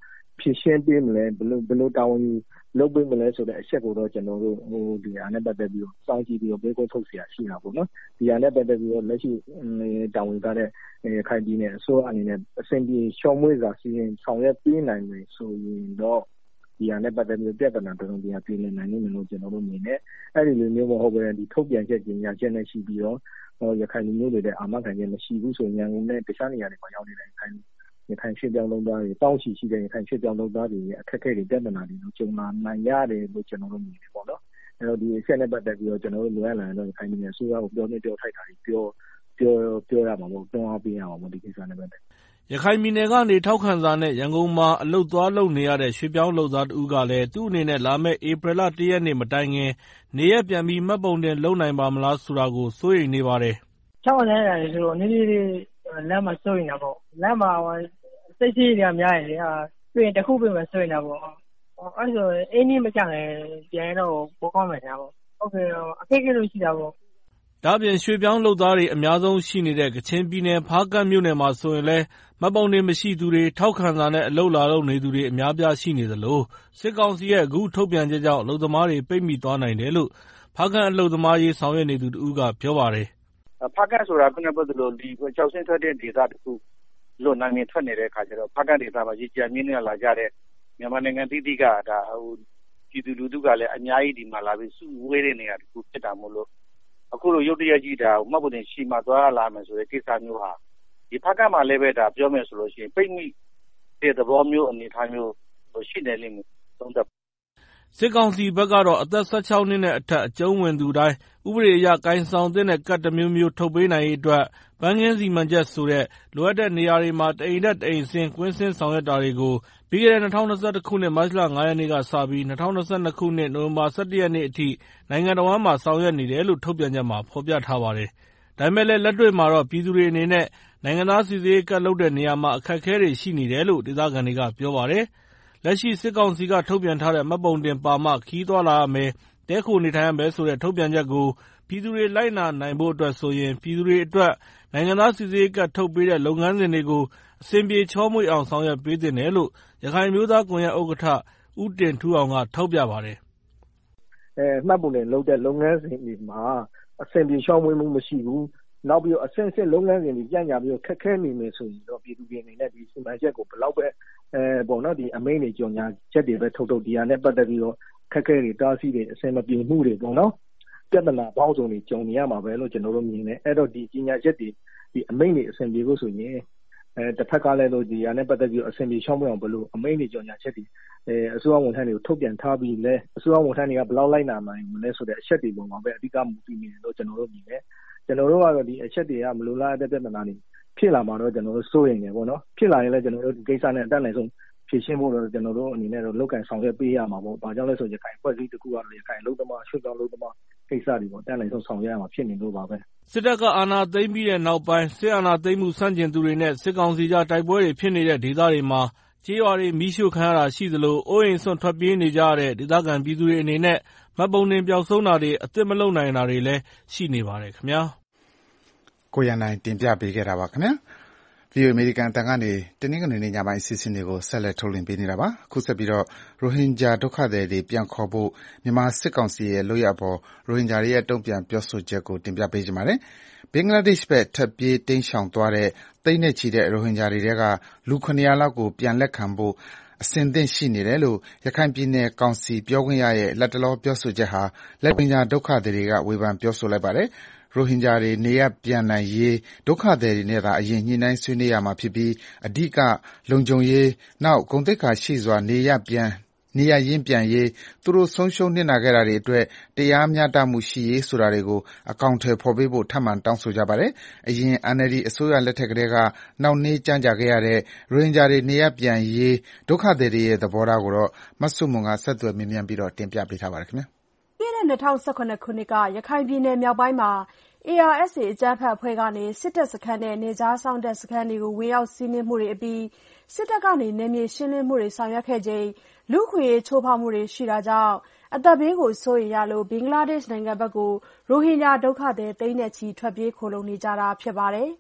ဖြစ်ရှင်းပေးမလဲဘယ်လိုဘယ်လိုတာဝန်ယူလုပ်ပေးမလဲဆိုတဲ့အချက်ကိုတော့ကျွန်တော်တို့ဟိုဒီအားနဲ့ပတ်သက်ပြီးတော့စောင့်ကြည့်ပြီးတော့ဘေးကုန်းထုတ်เสียရှိတာပေါ့နော်ဒီအားနဲ့ပတ်သက်ပြီးတော့လက်ရှိတာဝန်သားတဲ့ခိုင်ပြည်နယ်အစိုးရအနေနဲ့အစဉ်ပြေရှောင်းမွေးစွာစီရင်ဆောင်ရွက်ပေးနိုင်မယ်ဆိုရင်တော့ဒီအားနဲ့ပတ်သက်ပြီးပြဿနာတုံ့ပြန်ပြည်နယ်နိုင်နေလို့ကျွန်တော်တို့မြင်တယ်အဲ့ဒီလိုမျိုးမဟုတ်ဘဲဒီထုတ်ပြန်ချက်ကြီးညာချက်နဲ့ရှိပြီးတော့ဟိုရခိုင်လူမျိုးတွေတဲ့အာမခံချက်မရှိဘူးဆိုရင်ငုံနဲ့တခြားနေရာတွေမှာရောက်နေတဲ့ခိုင်ရခိုင်ရွှေ့ပြောင်းလုပ်သားတွေတောင်းချီရှိတဲ့ရခိုင်ရွှေ့ပြောင်းလုပ်သားတွေရဲ့အခက်အခဲတွေပြဿနာတွေကိုကြုံလာနိုင်ရတယ်လို့ကျွန်တော်တို့မြင်တယ်ပေါ့နော်အဲ့တော့ဒီအချက်နဲ့ပတ်သက်ပြီးတော့ကျွန်တော်တို့လိုအပ်လာရင်တော့ရခိုင်ပြည်နယ်အစိုးရကိုပြောနေပြောထိုက်တာတွေပြောပြောပြောရမှာပေါ့တွန်းအားပေးရမှာပေါ့ဒီကိစ္စနဲ့ပတ်သက်ရခိုင်ပြည်နယ်ကနေထောက်ခံစာနဲ့ရန်ကုန်မှာအလုပ်သွားလုပ်နေရတဲ့ရွှေ့ပြောင်းလုပ်သားတဦးကလည်းသူ့အနေနဲ့လာမယ့်ဧပြီလတရက်နေ့မတိုင်ခင်နေရက်ပြန်ပြီးမှတ်ပုံတင်လုပ်နိုင်ပါမလားဆိုတာကိုစိုးရိမ်နေပါတယ်။ထောက်ခံစာရတယ်ဆိုတော့နည်းနည်းလေးလမ်းမှာစိုးရိမ်တာပေါ့လမ်းမှာစိတ်ကြီးတွေကများရင်လေအာပြင်တစ်ခုပြင်မှာစိုးရိမ်တာပေါ့အဲ့ဆိုအင်းကြီးမကြခင်ပြန်တော့ပိုကောင်းမယ်ညာပေါ့ဟုတ်ကဲ့အခက်အခဲလို့ရှိတာပေါ့ဒါပြင်ရွှေ့ပြောင်းလုပ်သားတွေအများဆုံးရှိနေတဲ့ကချင်ပြည်နယ်ဖားကန့်မြို့နယ်မှာဆိုရင်လည်းမှတ်ပုံတင်မရှိသူတွေထောက်ခံစာနဲ့အလုပ်လာလုပ်နေသူတွေအများပြားရှိနေသလိုစစ်ကောင်စီရဲ့အခုထုတ်ပြန်ချက်ကြောင့်အလုပ်သမားတွေပိတ်မိသွားနိုင်တယ်လို့ဖားကန့်အလုပ်သမားရေးဆောင်ရွက်နေသူတဦးကပြောပါတယ်ဖားကန့်ဆိုတာခုနကပြောသလိုဒီကြောက်စင်းထွက်တဲ့ဒေသတခုလို့နာမည်ထွက်နေတဲ့အခါကျတော့ဖားကန့်ဒေသမှာရေကြမ်းမြင့်နေလာကြတဲ့မြန်မာနိုင်ငံတိတိကဒါဟိုပြည်သူလူထုကလည်းအများကြီးဒီမှာလာပြီးစုဝေးတဲ့နေရာတခုဖြစ်တာမို့လို့အခုလိုရုတ်တရက်ကြီးဒါမှတ်ပုံတင်ရှိမှသွားလာမယ်ဆိုတဲ့ကိစ္စမျိုးဟာဒီဖားကန့်မှာလည်းပဲဒါပြောမယ်ဆိုလို့ရှိရင်ပိတ်မိတဲ့သဘောမျိုးအနေအထားမျိုးရှိနေလိမ့်မယ်သုံးသပ်စစ်ကောင်စီဘက်ကတော့အသက်၁၆နှစ်နဲ့အထက်အကျုံးဝင်သူတိုင်းဥပဒေအရကိုင်ဆောင်တဲ့ကတ်တမျိုးမျိုးထုတ်ပေးနိုင်ရေးအတွက်ပန်းခင်းစီမံချက်ဆိုတဲ့လိုအပ်တဲ့နေရာတွေမှာတအိမ်တက်တအိမ်ဆင်းကွင်းဆင်းဆောင်ရွက်တာတွေကိုပြီးခဲ့တဲ့၂၀၂၁ခုနှစ်မတ်လ၅ရက်နေ့ကစပြီး၂၀၂၂ခုနှစ်နိုဝင်ဘာ၁၁ရက်နေ့အထိနိုင်ငံတော်ဝန်မှာဆောင်ရွက်နေတယ်လို့ထုတ်ပြန်ချက်မှာဖော်ပြထားပါတယ်။ဒါပေမဲ့လည်းလက်တွေ့မှာတော့ပြည်သူတွေအနေနဲ့နိုင်ငံသားစီစစ်ရေးကတ်လုပ်တဲ့နေရာမှာအခက်အခဲတွေရှိနေတယ်လို့ဒေသခံတွေကပြောပါတယ်။လက်ရှိစစ်ကောင်စီကထုတ်ပြန်ထားတဲ့မှတ်ပုံတင်ပါမှခရီးသွားလာရမယ်၊တည်းခိုနေထိုင်ရမယ်ဆိုတဲ့ထုတ်ပြန်ချက်ကိုပြည်သူတွေလိုက်နာနိုင်ဖို့အတွက်ဆိုရင်ပြည်သူတွေအတွက်နိုင်ငံသားစီစစ်ရေးကတ်ထုတ်ပေးတဲ့လုပ်ငန်းစဉ်တွေကိုအဆင်ပြေချောမွေ့အောင်ဆောင်ရွက်ပေးသင့်တယ်လို့ရခိုင်မျိုးသားကွန်ရက်ဥက္ကဋ္ဌဦးတင်ထူးအောင်ကထောက်ပြပါတယ်။အဲမှတ်ပုံတင်လုပ်တဲ့လုပ်ငန်းစဉ်တွေမှာအဆင်ပြေချောမွေ့မှုမရှိဘူး။နောက်ပြီးတော့အဆင့်ဆင့်လုပ်ငန်းစဉ်တွေကြံ့ကြာပြီးတော့ခက်ခဲနေမယ်ဆိုရင်တော့ပြည်သူတွေအနေနဲ့ဒီစီမံချက်ကိုဘယ်လောက်ပဲအဲပေါ့နော်ဒီအမိန့်တွေကြော်ညာချက်တွေပဲထုတ်ထုတ်ဒီဟာနဲ့ပတ်သက်ပြီးတော့ခက်ခဲတွေတားဆီးတွေအဆင်မပြေမှုတွေပေါ့နော်ပြဿနာပေါင်းစုံတွေကြုံနေရမှာပဲလို့ကျွန်တော်တို့မြင်တယ်အဲ့တော့ဒီကြီးညာချက်တွေဒီအမိန့်တွေအဆင်ပြေဖို့ဆိုရင်အဲတစ်ဖက်ကလည်းလို့ဒီဟာနဲ့ပတ်သက်ပြီးအဆင်ပြေချောင်းမွေးအောင်ဘလို့အမိန့်တွေကြော်ညာချက်တွေအဲအစိုးရဝန်ထမ်းတွေကိုထုတ်ပြန်ထားပြီးလဲအစိုးရဝန်ထမ်းတွေကဘယ်လောက်လိုက်နာနိုင်မလဲဆိုတဲ့အချက်တွေပေါ်မှာပဲအဓိကမူတည်နေတယ်လို့ကျွန်တော်တို့မြင်တယ်ကျွန်တော်တို့ကတော့ဒီအချက်တွေကမလိုလားတဲ့ပြဿနာတွေဖြစ်လာမှာတော့ကျွန်တော်တို့စိုးရိမ်နေပေါ့နော်ဖြစ်လာရင်လည်းကျွန်တော်တို့ဒီကိစ္စနဲ့အတတ်နိုင်ဆုံးဖြည့်ရှင်းဖို့တော့ကျွန်တော်တို့အနေနဲ့တော့လောက်ကန်ဆောင်ရွက်ပေးရမှာပေါ့။ဘာကြောင့်လဲဆိုရင်ရခိုင်ဖွဲ့စည်းတစ်ခုကတော့ရခိုင်အလုပ်သမားရွှေ့ပြောင်းအလုပ်သမားကိစ္စတွေပေါ့တန်းနိုင်ဆုံးဆောင်ရွက်ရမှာဖြစ်နေလို့ပါပဲ။စစ်တပ်ကအာဏာသိမ်းပြီးတဲ့နောက်ပိုင်းစစ်အာဏာသိမ်းမှုဆန့်ကျင်သူတွေနဲ့စစ်ကောင်စီကြားတိုက်ပွဲတွေဖြစ်နေတဲ့ဒေသတွေမှာကျေးရွာတွေမီးရှို့ခံရတာရှိသလိုအိုးအိမ်စွန့်ထွက်ပြေးနေကြရတဲ့ဒေသခံပြည်သူတွေအနေနဲ့မှတ်ပုံတင်ပျောက်ဆုံးတာတွေအသစ်မလုပ်နိုင်တာတွေလည်းရှိနေပါတယ်ခင်ဗျာ။ကိုရန်နိုင်တင်ပြပေးခဲ့တာပါခင်ဗျာ။ဗွီအိုအေအမေရိကန်အသံကနေတနင်္ဂနွေနေ့ညပိုင်းအစီအစဉ်တွေကိုဆက်လက်ထုတ်လွှင့်ပေးနေတာပါ။အခုဆက်ပြီးတော့ရိုဟင်ဂျာဒုက္ခသည်တွေပြန်ခေါ်ဖို့မြန်မာစစ်ကောင်စီရဲ့လုပ်ရပ်အပေါ်ရိုဟင်ဂျာတွေရဲ့တုံ့ပြန်ပြောဆိုချက်ကိုတင်ပြပေးချင်ပါတယ်။ဘင်္ဂလားဒေ့ရှ်ဘက်ထွက်ပြေးတိမ်းရှောင်သွားတဲ့သိန်းနဲ့ချီတဲ့ရိုဟင်ဂျာတွေထဲကလူခုနှစ်ရာလောက်ကိုပြန်လက်ခံဖို့အဆင်သင့်ရှိနေတယ်လို့ရခိုင်ပြည်နယ်ကောင်စီပြောခွင့်ရရဲ့လတ်တလောပြောဆိုချက်ဟာလက်ရိုဟင်ဂျာဒုက္ခသည်တွေကဝေဖန်ပြောဆိုလိုက်ပါတယ်။ရိုဟင်ဂျာတွေနေရပ်ပြန်နိုင်ရေးဒုက္ခသည်တွေနဲ့သာအရင်ညှိနှိုင်းဆွေးနွေးရမှာဖြစ်ပြီးအဓိကလုံခြုံရေးနောက်ဂုဏ်သိက္ခာရှိစွာနေရပ်ပြန်နေရပ်ရင်းပြန်ရေးသူတို့ဆုံးရှုံးနစ်နာခဲ့တာတွေအတွက်တရားမျှတမှုရှိရေးဆိုတာတွေကိုအကောင်အထည်ဖော်ပေးဖို့ထပ်မံတောင်းဆိုကြပါတယ်။အရင် အန်အယ်လ်ဒီအစိုးရလက်ထက်ကတည်းကနှောင့်နှေးကြန့်ကြာခဲ့ရတဲ့ရိုဟင်ဂျာတွေနေရပ်ပြန်ရေးဒုက္ခသည်တွေရဲ့သဘောထားကိုတော့မဆုမွန်ကဆက်သွယ်မေးမြန်းပြီးတင်ပြပေးထားပါတယ်ခင်ဗျာ။ပြီးခဲ့တဲ့၂၀၁၇ခုနှစ်ကရခိုင်ပြည်နယ်မြောက်ပိုင်းမှာ အေအာအက်စ်အေ အကြမ်းဖက်အဖွဲ့ကနေစစ်တပ်စခန်းနဲ့နယ်ခြားစောင့်တပ်စခန်းတွေကိုဝင်ရောက်စီးနင်းမှုတွေအပြီးစစ်တပ်ကနေနယ်မြေရှင်းလင်းမှုတွေဆောင်ရွက်ခဲ့ချိန်လူ့အခွင့်အရေးချိုးဖောက်မှုတွေရှိတာကြောင့်အသက်ဘေးကိုစိုးရိမ်ရလို့ဘင်္ဂလားဒေ့ရှ်နိုင်ငံဘက်ကိုရိုဟင်ဂျာဒုက္ခသည်သိန်းနဲ့ချီထွက်ပြေးခိုလှုံနေကြတာဖြစ်ပါတယ်။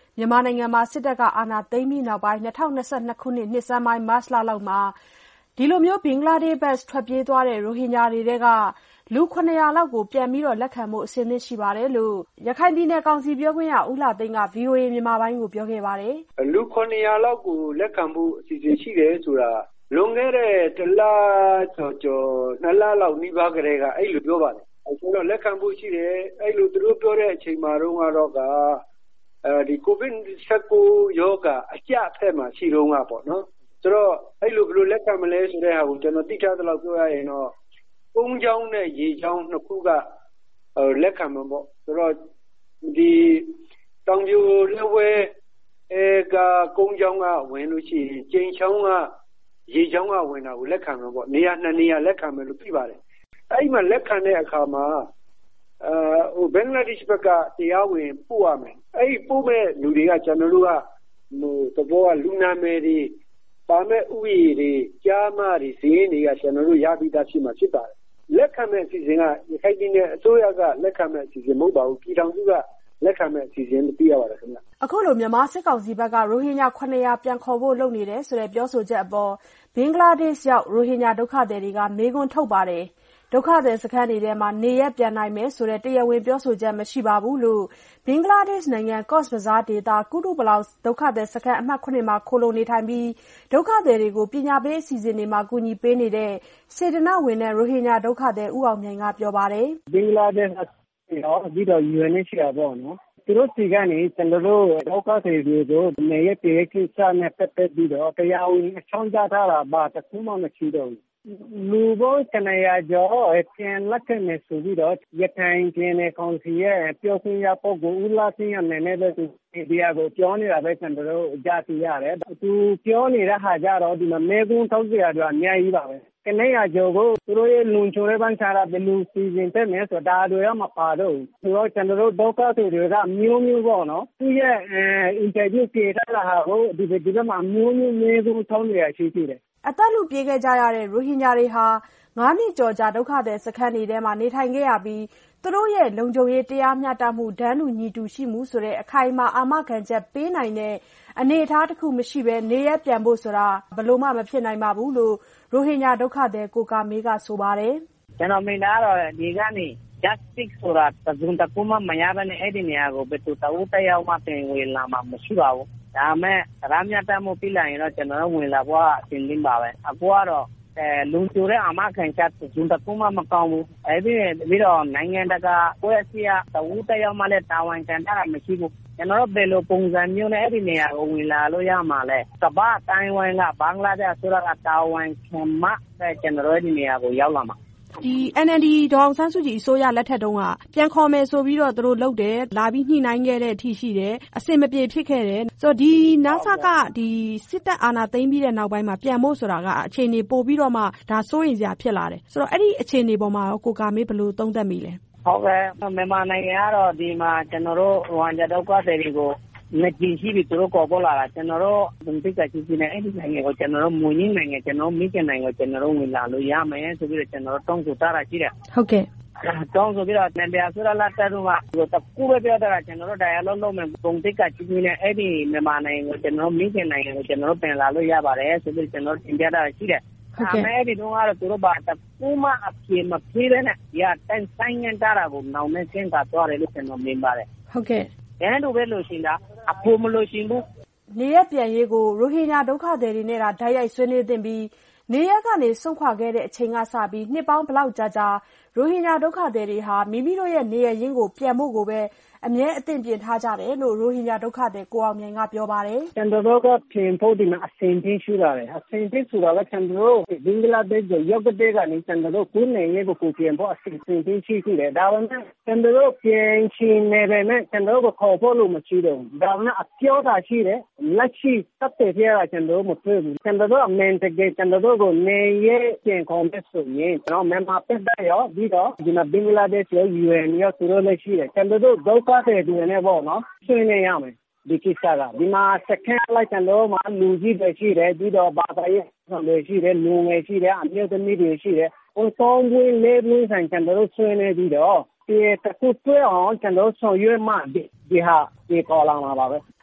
မြန်မာနိုင်ငံမှာစစ်တပ်ကအာဏာသိမ်းပြီးနောက်ပိုင်း၂၀၂၂ခုနှစ်နှစ်ဆန်းပိုင်းမတ်လလောက်မှာဒီလိုမျိုးဘင်္ဂလားဒေ့ရှ်ဘက်ထွက်ပြေးသွားတဲ့ရိုဟင်ဂျာတွေထဲကလူခုနှစ်ရာလောက်ကိုပြန်ပြီးလက်ခံဖို့အဆင်သင့်ရှိပါတယ်လို့ရခိုင်ပြည်နယ်ကောင်စီပြောခွင့်ရဦးလှသိန်းက ဗွီအိုအေ မြန်မာပိုင်းကိုပြောခဲ့ပါတယ်။လူခုနှစ်ရာလောက်ကိုလက်ခံဖို့အစီအစဉ်ရှိတယ်ဆိုတာလွန်ခဲ့တဲ့တစ်လကျော်ကျော်နှစ်လလောက်နီးပါးကတည်းကအဲ့လိုပြောပါတယ်။အဲ့တော့လက်ခံဖို့ရှိတယ်အဲ့လိုသူတို့ပြောတဲ့အချိန်မှာတော့ကတော့ကအဲဒီကိုဗစ်၁၉ရောဂါအကျအဖက်မှာရှိတော့မှာပေါ့နော်။ဆိုတော့အဲ့လိုဘယ်လိုလက်ခံမလဲဆိုတဲ့ဟာကိုကျွန်တော်သိထားသလောက်ပြောရရင်တော့ကုန်းချောင်းနဲ့ရေချောင်းနှစ်ခုကလက်ခံမှာပေါ့ဆိုတော့ဒီတောင်ပြိုလက်ဝဲအဲကကုန်းချောင်းကဝင်လို့ရှိရင်ကျိန်ချောင်းကရေချောင်းကဝင်တာကိုလက်ခံမှာပေါ့နေရာနှစ်နေရာလက်ခံမယ်လို့ပြပါတယ်အဲ့ဒီမှာလက်ခံတဲ့အခါမှာအဲဟိုဘင်္ဂလားဒေ့ရှ်ဘက်ကတရားဝင်ပို့ရမယ်အဲ့ဒီပို့မဲ့လူတွေကကျွန်တော်တို့ကဟိုသဘောကလူနာမယ်တွေပါမဲ့ဥယျာဉ်တွေကြားမတွေဈေးတွေကကျွန်တော်တို့ရပြီးသားဖြစ်မှာဖြစ်ပါတယ်လက်ခံမဲ့အစီအစဉ်ကရခိုင်ပြည်နယ်အစိုးရကလက်ခံမဲ့အစီအစဉ်မဟုတ်ပါဘူးပြည်ထောင်စုကလက်ခံမဲ့အစီအစဉ်သိရပါတယ်ခင်ဗျအခုလိုမြန်မာစစ်ကောင်စီဘက်ကရိုဟင်ဂျာခုနှစ်ရာပြန်ခေါ်ဖို့လုပ်နေတယ်ဆိုတဲ့ပြောဆိုချက်အပေါ်ဘင်္ဂလားဒေ့ရှ်ရောက်ရိုဟင်ဂျာဒုက္ခသည်တွေကမေးခွန်းထုတ်ပါတယ်ဒုက္ခသည်စခန်းတွေထဲမှာနေရက်ပြန်နိုင်မယ်ဆိုတဲ့တရားဝင်ပြောဆိုချက်မရှိပါဘူးလို့ဘင်္ဂလားဒေ့ရှ်နိုင်ငံကော့စ်ဘဇားဒေသကုတုပလောင်ဒုက္ခသည်စခန်းအမှတ်ခုနှစ်မှာခိုလုံနေထိုင်ပြီးဒုက္ခသည်တွေကိုပညာပေးအစီအစဉ်တွေမှာကူညီပေးနေတဲ့စေတနာဝင်တဲ့ရိုဟင်ဂျာဒုက္ခသည်ဦးအောင်မြိုင်ကပြောပါတယ်ဘင်္ဂလားဒေ့ရှ်ရောပြီးတော့ ယူအန် ရှိတာပေါ့နော်သူတို့စီကနေကျွန်တော်တို့ဒုက္ခသည်တွေကိုနေရပြေကိစ္စနဲ့ပတ်သက်ပြီးတော့တရားဝင်အကြောင်းကြားထားတာဘာတစ်ခုမှမရှိတော့ဘူးလူပေါင်းတရာကျော်ပြန်လက်ခံမယ်ဆိုပြီးတော့ရခိုင်ပြည်နယ်ကောင်စီရဲ့ပြောခွင့်ရပုဂ္ဂိုလ်ဦးလှသိန်းအနေနဲ့လည်းဒီဒီအကိုပြောနေတာပဲကျွန်တော်တို့ကြားသိရတယ်သူပြောနေတဲ့ဟာကြတော့ဒီမှာမဲကုန်းထောက်စရာတွေအများကြီးပါပဲကနေရကျော်ကိုသူတို့ရဲ့လုံချိုတဲ့ဘန်းချတာဘယ်လိုစီစဉ်တဲ့မဲဆိုတာတွေရမပါတော့ဘူးဆိုတော့ကျွန်တော်တို့ဒုက္ခတွေတွေကမျိုးမျိုးပေါ့နော်သူရဲ့အင်တာဗျူးပြေးတာဟာကိုဒီဒီမှာမျိုးမျိုးမဲကုန်းထောက်နေရရှိသေးတယ်အသက်လူပြေးခဲ့ကြရတဲ့ရိုဟင်ဂျာတွေဟာငါးနှစ်ကျော်ကြာဒုက္ခသည်စခန်းတွေထဲမှာနေထိုင်ခဲ့ရပြီးသူတို့ရဲ့လုံခြုံရေးတရားမျှတမှုဒန်းတူညီတူရှိမှုဆိုတဲ့အခိုင်အမာအာမခံချက်ပေးနိုင်တဲ့အနေအထားတစ်ခုမရှိဘဲနေရပြန်ဖို့ဆိုတာဘယ်လိုမှမဖြစ်နိုင်ပါဘူးလို့ရိုဟင်ဂျာဒုက္ခသည်ကိုကာမေးကဆိုပါတယ်ကျွန်တော်မြင်တာတော့ဒီကနေ justice ဆိုတာတစုံတစ်ခုမှမရဘဲနဲ့အဲ့ဒီနေရာကိုဘယ်သူတောက်တရားမှတင်ဝင်လာမှာမရှိပါဘူးဒါမဲ့ရမ်းမြတ်မှုပြလိုက်ရင်တော့ကျွန်တော်ဝင်လာဖို့အစဉ်တင်းပါပဲအခုကတော့အဲလုံချိုတဲ့အမခံချက်ဇွန်တကူမှမကောင်းဘူးအဲ့ဒီပြီးတော့နိုင်ငံတကာကိုယ့်အစီအတူတရားမှလည်းတာဝန်ခံတာမရှိဘူးကျွန်တော်တို့ဘယ်လိုပုံစံမျိုးနဲ့အဲ့ဒီနေရာကိုဝင်လာလို့ရမှာလဲကမ္ဘာတိုင်းဝိုင်းကဘင်္ဂလားဒေ့ရှ်ဆိုတော့တာဝန်ခံမှကျွန်တော်တို့ဒီနေရာကိုရောက်လာမှာဒီ အန် အယ်လ် ဒီ ဒေါ်အောင်ဆန်းစုကြည်အစိုးရလက်ထက်တုန်းကပြန်ခေါ်မယ်ဆိုပြီးတော့သူတို့လုပ်တယ်လာပြီးညှိနှိုင်းခဲ့တဲ့အထိရှိတယ်အစင်မပြေဖြစ်ခဲ့တယ်ဆိုတော့ဒီနာဆာကဒီစစ်တပ်အာဏာသိမ်းပြီးတဲ့နောက်ပိုင်းမှာပြန်ဖို့ဆိုတာကအခြေအနေပို့ပြီးတော့မှဒါစိုးရိမ်စရာဖြစ်လာတယ်ဆိုတော့အဲ့ဒီအခြေအနေပေါ်မှာကိုကာမေးဘယ်လိုသုံးသပ်မိလဲဟုတ်ကဲ့မြန်မာနိုင်ငံကတော့ဒီမှာကျွန်တော်တို့ဟိုအန်ဂျာဒုက္ခသည်တွေကိုလက်ကျင်ရှိပြီးသူတို့ခေါ်ပေါ်လာတာကျွန်တော်တို့ဘုံတိတ်ကကြီးနေအဲ့ဒီနိုင်ငံကိုကျွန်တော်တို့မွေးရင်းနိုင်ငံကျွန်တော်မိခင်နိုင်ငံကိုကျွန်တော်တို့ဝင်လာလို့ရမယ်ဆိုပြီးတော့ကျွန်တော်တို့တောင်းဆိုတာရှိတယ်ဟုတ်ကဲ့တောင်းဆိုပြီးတော့နယ်ပြဆိုရလာတဲ့တော့ကတကူပဲပြောတာကျွန်တော်တို့ dialogue လုပ်မယ်ဘုံတိတ်ကကြီးနေအဲ့ဒီမြန်မာနိုင်ငံကိုကျွန်တော်မိခင်နိုင်ငံကိုကျွန်တော်တို့ပြန်လာလို့ရပါတယ်ဆိုပြီးကျွန်တော်တင်ပြတာရှိတယ်အမေဒီတော့ကတော့သူတို့ဘာတကူမအပြေမပြေတဲ့နဲ့ရတန်ဆိုင်နေတာကိုနောင်နဲ့ကျင်းတာတော့တယ်လို့ကျွန်တော်မြင်ပါတယ်ဟုတ်ကဲ့အဲလိုပဲလို့ရှင်တာအဖို့မလို့ရှင်ဘူးနေရပြန်ရေးကိုရိုဟင်ဂျာဒုက္ခသည်တွေနဲ့ဓာတ်ရိုက်ဆွေးနွေးသင့်ပြီးနေရကနေဆုံးခွာခဲ့တဲ့အချိန်ကစပြီးနှစ်ပေါင်းဘလောက်ကြာကြာရိုဟင်ဂျာဒုက္ခသည်တွေဟာမိမိတို့ရဲ့နေရရင်းကိုပြန်ဖို့ကိုပဲအမြဲအသင့်ပြင်ထားကြတယ်လို့ရိုဟင်ဂျာဒုက္ခသည်ကိုအောင်မြိုင်ကပြောပါတယ်ကျွန်တော်တို့ကပြင်ဖို့ဒီမှာအစဉ်တည်းရှိရတယ်အစဉ်တည်းဆိုတာကကျွန်တော်တို့ဘင်္ဂလားဒေ့ရှ်ရောက်တဲ့ကနေကျွန်တော်တို့ကိုယ်နေရကိုကိုပြင်ဖို့အစဉ်တည်းရှိရှိတယ်ဒါပေမဲ့ကျွန်တော်တို့ပြင်ချင်နေတယ်နဲ့ကျွန်တော်တို့ခေါ်ဖို့လို့မရှိတော့ဘူးဒါပေမဲ့အပြောတာရှိတယ်လက်ရှိတက်တဲ့ပြရကျွန်တော်တို့မတွေ့ဘူးကျွန်တော်တို့အမန်တကယ်ကျွန်တော်တို့ကိုနေရပြင်ခေါ်မယ်ဆိုရင်ကျွန်တော်မြန်မာပြည်သားရောပြီးတော့ဒီမှာဘင်္ဂလားဒေ့ရှ်ရော ယူအန် ရောသူတို့လည်းရှိတယ်ကျွန်တော်တို့ဒုက္ခတဲ့သူတွေနဲ့ပေါ့နော်ဆွေးနွေးရမယ်ဒီကိစ္စကဒီမှာစကန်လိုက်ကျွန်တော်မှာလူကြီးတွေရှိတယ်ပြီးတော့ဘာသာရေးတွေရှိတယ်လူငယ်ရှိတယ်အမျိုးသမီးတွေရှိတယ်ဟိုသုံးပွင့်လေးပွင့်ဆိုင်ကျွန်တော်တို့ဆွေးနွေးပြီးတော့ဒီတခုတွေ့အောင်ကျွန်တော်ဆောင်ရွက်မှဒီဟာဒီပေါ်လာမှာပါပဲ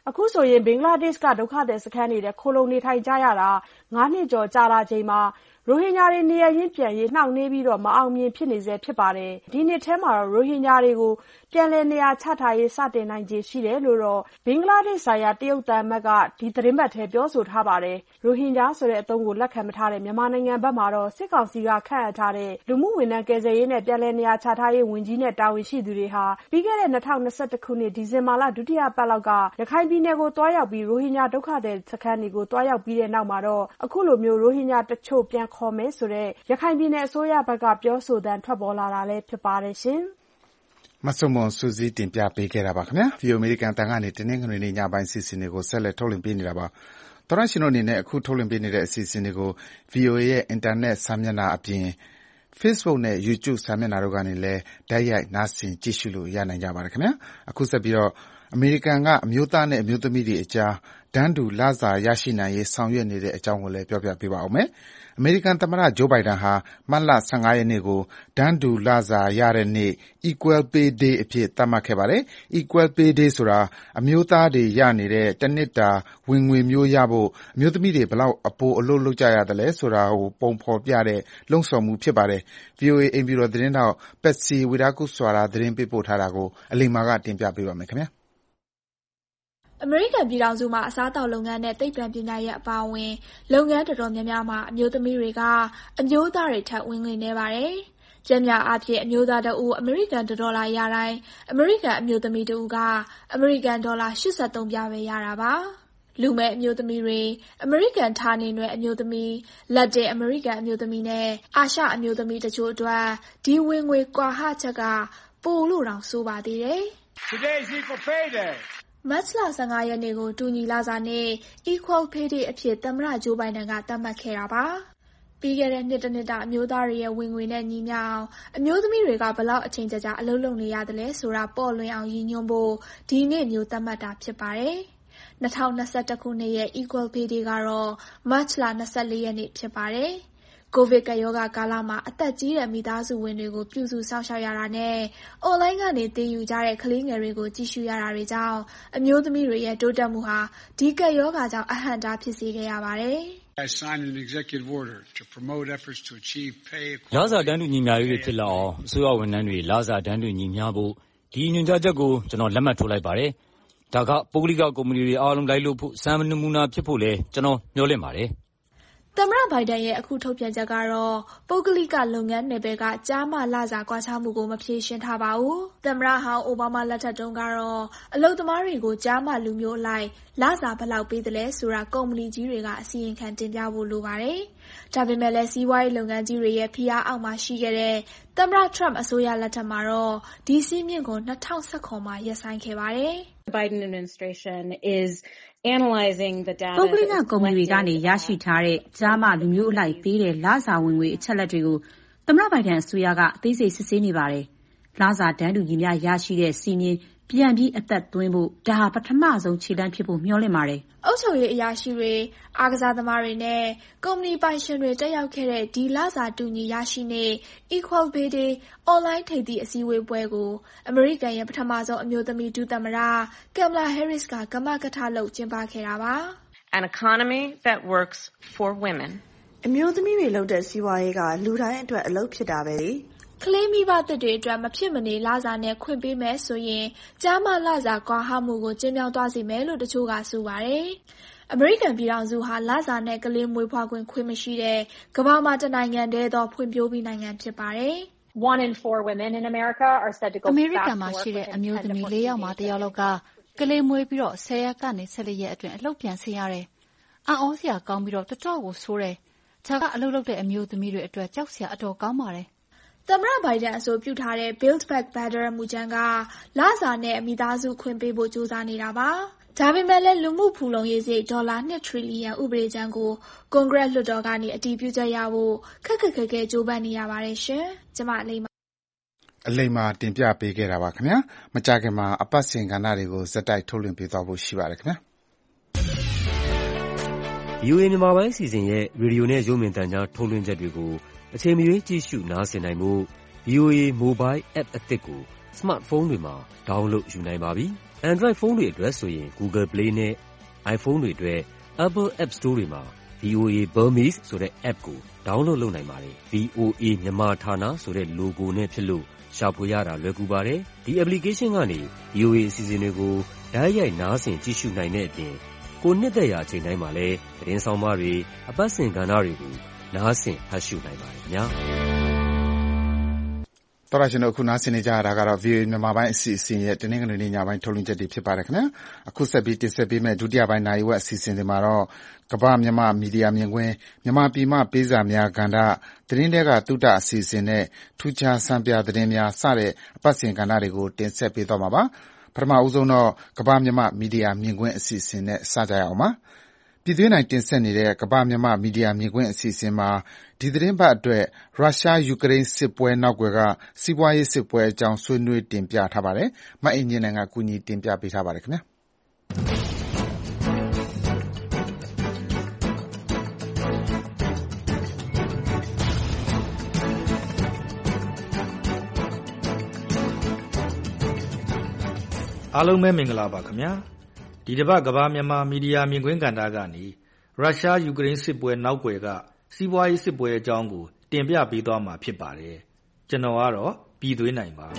အခုဆိုရင်ဘင်္ဂလားဒေ့ရှ်ကဒုက္ခသည်စခန်းတွေထဲခိုလှုံနေထိုင်ကြရတာငါးနှစ်ကျော်ကြာလာချိန်မှာရိုဟင်ဂျာတွေနေရာရင်းပြန်ရေးနှောင့်နှေးပြီးတော့မအောင်မြင်ဖြစ်နေဆဲဖြစ်ပါတယ်။ဒီနှစ်ထဲမှာတော့ရိုဟင်ဂျာတွေကိုပြန်လည်နေရာချထားရေးစတင်နိုင်ခြေရှိတယ်လို့တော့ဘင်္ဂလားဒေ့ရှ်ဆိုင်ရာတရုတ်သံအမတ်ကဒီသတင်းပတ်ထဲပြောဆိုထားပါတယ်။ရိုဟင်ဂျာဆိုတဲ့အသုံးကိုလက်ခံမထားတဲ့မြန်မာနိုင်ငံဘက်မှာတော့စစ်ကောင်စီကခန့်အပ်ထားတဲ့လူမှုဝန်ထမ်းကယ်ဆယ်ရေးနဲ့ပြန်လည်နေရာချထားရေးဝန်ကြီးနဲ့တာဝန်ရှိသူတွေဟာပြီးခဲ့တဲ့၂၀၂၁ခုနှစ်ဒီဇင်ဘာလဒုတိယပတ်လောက်ကရခိုင်ပြည်နယ်ကိုတွားရောက်ပြီးရိုဟင်ဂျာဒုက္ခသည်စခန်းတွေကိုတွားရောက်ပြီးတဲ့နောက်မှာတော့အခုလိုမျိုးရိုဟင်ဂျာတချို့ပြန်ခေါ်မယ်ဆိုတဲ့ရခိုင်ပြည်နယ်အစိုးရဘက်ကပြောဆိုသံထွက်ပေါ်လာတာလည်းဖြစ်ပါတယ်ရှင်။မဆုမွန်စူးစီးတင်ပြပေးခဲ့တာပါခင်ဗျာ။ ဗီအိုအေ အမေရိကန်တန်ကနေတင်းနှင်းငွေနေညပိုင်းစီစဉ်တွေကိုဆက်လက်ထုတ်လွှင့်ပေးနေတာပါ။တော်ရရှင်တို့အနေနဲ့အခုထုတ်လွှင့်ပေးနေတဲ့အစီအစဉ်တွေကို ဗီအိုအေ ရဲ့အင်တာနက်စာမျက်နှာအပြင် Facebook နဲ့ YouTube စာမျက်နှာတို့ကနေလည်းတိုက်ရိုက်နားဆင်ကြည့်ရှုလို့ရနိုင်ကြပါတယ်ခင်ဗျာ။အခုဆက်ပြီးတော့အမေရိကန်ကအမျိုးသားနဲ့အမျိုးသမီးတွေအကြားတန်းတူလစာရရှိနိုင်ရေးဆောင်ရွက်နေတဲ့အကြောင်းကိုလည်းပြောပြပေးပါဦးမယ်။အမေရိကန်သမ္မတဂျိုးဘိုင်ဒန်ဟာမတ်လ၁၅ရက်နေ့ကိုတန်းတူလစာရတဲ့နေ့ Equal Pay Day အဖြစ်သတ်မှတ်ခဲ့ပါတယ်။ Equal Pay Day ဆိုတာအမျိုးသားတွေရနေတဲ့တနှစ်တာဝင်ငွေမျိုးရဖို့အမျိုးသမီးတွေဘယ်လောက်အပိုအလုပ်လုပ်ကြရသလဲဆိုတာကိုပုံဖော်ပြတဲ့လှုံ့ဆော်မှုဖြစ်ပါတယ်။ ဗွီအိုအေအိမ်ဖြူတော်သတင်းထောက် Patsy Widakuswara သတင်းပေးပို့ထားတာကိုအလိမ္မာကတင်ပြပေးပါမယ်ခင်ဗျာ။အမေရိကန်ပြည်ထောင်စုမှာအစားအသောက်လုပ်ငန်းနဲ့သိပ္ပံပညာရေးအပါအဝင်လုပ်ငန်းတော်တော်များများမှာအမျိုးသမီးတွေကအမျိုးသားတွေထက်ဝင်ငွေနည်းပါတယ်။ကျန်းမာအားဖြင့်အမျိုးသားတဦးအမေရိကန်ဒေါ်လာရတိုင်းအမေရိကန်အမျိုးသမီးတဦးကအမေရိကန်ဒေါ်လာ၈၃ပြားပဲရတာပါ။လူမဲ့အမျိုးသမီးတွေအမေရိကန်ဌာနေနွယ်အမျိုးသမီးလက်တဲ့အမေရိကန်အမျိုးသမီးနဲ့အာရှအမျိုးသမီးတချို့အတွက်ဒီဝင်ငွေကွာဟချက်ကပိုလို့တောင်ဆိုပါသေးတယ်။ Today's Equal Pay Dayမတ်လ၁၅ရက်နေ့ကိုတူညီလစာနဲ့ Equal Pay Day အဖြစ်သမ္မတဂျိုးဘိုင်ဒန်ကသတ်မှတ်ခဲ့တာပါ။ပြီးခဲ့တဲ့နှစ်တစ်နှစ်တာအမျိုးသားတွေရဲ့ဝင်ငွေနဲ့ညီမျှအောင်အမျိုးသမီးတွေကဘလောက်အချိန်ကြာကြာအလုပ်လုပ်နေရတယ်လဲဆိုတာပေါ်လွင်အောင်ရည်ညွှန်းဖို့ဒီနေ့မျိုးသတ်မှတ်တာဖြစ်ပါတယ်။၂၀၂၁ခုနှစ်ရဲ့ Equal Pay Day ကတော့မတ်လ၂၄ရက်နေ့ဖြစ်ပါတယ်။ကိုဗစ်ကပ်ရောဂါကာလမှာအသက်ကြီးတဲ့မိသားစုဝင်တွေကိုပြုစုစောင့်ရှောက်ရတာနဲ့အွန်လိုင်းကနေသင်ယူကြတဲ့ကလေးငယ်တွေကိုကြည့်ရှုရတာတွေကြောင့်အမျိုးသမီးတွေရဲ့တိုးတက်မှုဟာဒီကပ်ရောဂါကြောင့်အဟန့်အတားဖြစ်စေခဲ့ရပါတယ်။ I signed an executive order to promote efforts to achieve pay equality. လစာတန်းတူညီမျှရေးတွေဖြစ်လာအောင်အစိုးရဝန်ထမ်းတွေလစာတန်းတူညီမျှဖို့ဒီညွှန်ကြားချက်ကိုကျွန်တော်လက်မှတ်ထိုးလိုက်ပါတယ်။ဒါကပုဂ္ဂလိကကုမ္ပဏီတွေအားလုံးလိုက်လို့ဖို့စံနမူနာဖြစ်ဖို့လဲကျွန်တော်မျှော်လင့်ပါတယ်။သမ္မတဘိုင်ဒန်ရဲ့အခုထုတ်ပြန်ချက်ကတော့ပုဂ္ဂလိကလုပ်ငန်းနယ်ပယ်ကကြားမလစာကွာခြားမှုကိုမဖြေရှင်းထားပါဘူး။သမ္မတဟောင်းအိုဘားမားလက်ထက်တုန်းကတော့အလုပ်သမားတွေကိုကြားမလူမျိုးအလိုက်လစာဘယ်လောက်ပေးသလဲဆိုတာကုမ္ပဏီကြီးတွေကအစီရင်ခံတင်ပြဖို့လိုပါတယ်။ဒါပေမဲ့လည်းစီးပွားရေးလုပ်ငန်းကြီးတွေရဲ့ဖိအားအောက်မှာရှိခဲ့တဲ့သမ္မတထရမ့်အစိုးရလက်ထက်မှာတော့ဒီစည်းမျဉ်းကို၂၀၁၇မှာရပ်ဆိုင်းခဲ့ပါတယ်။ The Biden administration is analyzing the data ပုဂ္ဂလိကကုမ္ပဏီတွေကနေရရှိထားတဲ့ကြားမလူမျိုးအလိုက်ပေးတဲ့လစာဝင်ငွေအချက်အလက်တွေကိုသမ္မတဘိုင်ဒန်အစိုးရကအသေးစိတ်စစ်ဆေးနေပါတယ်။လစာတန်းတူညီမျှရရှိတဲ့စီမင်းပြန်ပြီးအသက်သွင်းဖို့ဒါဟာပထမဆုံးခြေလှမ်းဖြစ်ဖို့မျှော်လင့်ပါတယ်။အုပ်ချုပ်ရေးအရာရှိတွေအားကစားသမားတွေနဲ့ကုမ္ပဏီပိုင်ရှင်တွေတက်ရောက်ခဲ့တဲ့ဒီလစာတူညီရရှိနေ Equal Pay Day အွန်လိုင်းထိပ်သီးအစည်းအဝေးပွဲကိုအမေရိကန်ရဲ့ပထမဆုံးအမျိုးသမီးဒုသမ္မတကမ်မလာဟဲရစ်ကကမကထလုပ်ကျင်းပခဲ့တာပါ။ An economy that works for women အမျိုးသမီးတွေလုပ်တဲ့စီးပွားရေးကလူတိုင်းအတွက်အလုပ်ဖြစ်တာပဲလေကလေးမိဘသစ်တွေအတွက်မဖြစ်မနေလစာနဲ့ခွင့်ပေးမယ်ဆိုရင်ကြားမလစာကွာဟမှုကိုကျဉ်းမြောင်းသွားစေမယ်လို့တချို့ကဆိုပါတယ်။အမေရိကန်ပြည်ထောင်စုဟာလစာနဲ့ကလေးမွေးဖွားခွင့်ခွင့်မရှိတဲ့ကမ္ဘာမှာတနိုင်ငံတည်းသောဖွံ့ဖြိုးပြီးနိုင်ငံဖြစ်ပါတယ်။ One in four women in America are said to go back to work. အမေရိကန်မှာရှိတဲ့အမျိုးသမီး၄ယောက်မှာတစ်ယောက်လောက်ကကလေးမွေးပြီးတော့ဆယ်ရက်ကနေဆယ်လေးရက်အတွင်းအလုပ်ပြန်ဆင်းရတယ်။အံ့ဩစရာကောင်းပြီးတော့တော်တော်ကိုဆိုးတယ်။ဒါကအလုပ်လုပ်တဲ့အမျိုးသမီးတွေအတွက်ကြောက်စရာအတော်ကောင်းပါတယ်။သမ္မတဘိုင်ဒန်အဆိုပြုထားတဲ့ Build Back Better မူကြမ်းကလစာနဲ့မိသားစုခွင့်ပေးဖို့ကြိုးစားနေတာပါ။ဒါပေမဲ့လည်းလူမှုဖူလုံရေးစရိတ်ဒေါ်လာ၂ထရီလီယံဥပဒေကြမ်းကိုကွန်ဂရက်လွှတ်တော်ကနေအတည်ပြုချက်ရဖို့ခက်ခက်ခဲခဲကြိုးပမ်းနေရပါတယ်ရှင်။ကျမအလိမ္မာအလိမ္မာတင်ပြပေးခဲ့တာပါခင်ဗျာ။မကြခင်မှာအပတ်စဉ်ကဏ္ဍတွေကိုဇက်တိုက်ထုတ်လွှင့်ပေးသွားဖို့ရှိပါတယ်ခင်ဗျာ။ဗွီအိုအေ မြန်မာပိုင်းအစီအစဉ်ရဲ့ရေဒီယိုနဲ့ရုပ်မြင်သံကြားထုတ်လွှင့်ချက်တွေကိုအချိန်မရွေးကြည့်ရှုနားဆင်နိုင်ဖို့ ဗွီအိုအေ Mobile App အသစ်ကိုစမတ်ဖုန်းတွေမှာ download ယူနိုင်ပါပြီ။ Android ဖုန်းတွေအတွက်ဆိုရင် Google Play နဲ့ iPhone တွေအတွက် Apple App Store တွေမှာ ဗီအိုအေ Burmese ဆိုတဲ့ app ကို download လုပ်နိုင်ပါတယ်။ ဗီအိုအေမြန်မာဌာနဆိုတဲ့ logo နဲ့ဖြစ်လို့ရှာဖွေရတာလွယ်ကူပါတယ်။ဒီ application ကနေ ဗီအိုအေအစီအစဉ်တွေကိုတိုက်ရိုက်နားဆင်ကြည့်ရှုနိုင်တဲ့အပြင်ကိုနှစ်သက်ရာအချိန်တိုင်းမှာလည်းသတင်းဆောင်မတွေအပတ်စဉ်ကဏ္ဍတွေကိုနားဆင်ဖတ်ရှုနိုင်ပါတယ်ခင်ဗျာ။တော်ရရှင်တို့အခုနားဆင်နေကြရတာကတော့ ဗီအိုအေ မြန်မာပိုင်းအစီအစဉ်ရဲ့တနင်္ဂနွေနေ့ညပိုင်းထုတ်လွှင့်ချက်တွေဖြစ်ပါတယ်ခင်ဗျာ။အခုဆက်ပြီးတင်ဆက်ပေးမယ့်ဒုတိယပိုင်းနိုင်ဝက်အစီအစဉ်တွေမှာတော့ကမ္ဘာမြန်မာမီဒီယာမြင်ကွင်းမြန်မာပြည်မှပေးစာများကဏ္ဍသတင်းတွေကတုဒ္ဒအစီအစဉ်နဲ့ထူးခြားစံပြသတင်းများစတဲ့အပတ်စဉ်ကဏ္ဍတွေကိုတင်ဆက်ပေးသွားမှာပါ။ပထမဦးဆုံးတော့ကမ္ဘာမြန်မာမီဒီယာမြင်ကွင်းအစီအစဉ်နဲ့စကြရအောင်ပါ။ပြည်တွင်းနိုင်တင်ဆက်နေတဲ့ကမ္ဘာမြန်မာမီဒီယာမြင်ကွင်းအစီအစဉ်မှာဒီသတင်းပတ်အတွက်ရုရှားယူကရိန်းစစ်ပွဲနောက်ွယ်ကစီးပွားရေးစစ်ပွဲအကြောင်းဆွေးနွေးတင်ပြထားပါတယ်။မအင်ဂျင်နိုင်ကကူညီတင်ပြပေးထားပါတယ်ခင်ဗျာ။အားလုံးပဲမင်္ဂလာပါခင်ဗျာဒီတစ်ပတ်ကမ္ဘာမြန်မာမီဒီယာမြင်ကွင်းကဏ္ဍကနေရုရှားယူကရိန်းစစ်ပွဲနောက်ွယ်ကစီးပွားရေးစစ်ပွဲအကြောင်းကိုတင်ပြပေးသွားမှာဖြစ်ပါတယ်ကျွန်တော်ကတော့ပြည်သွင်းနိုင်ပါ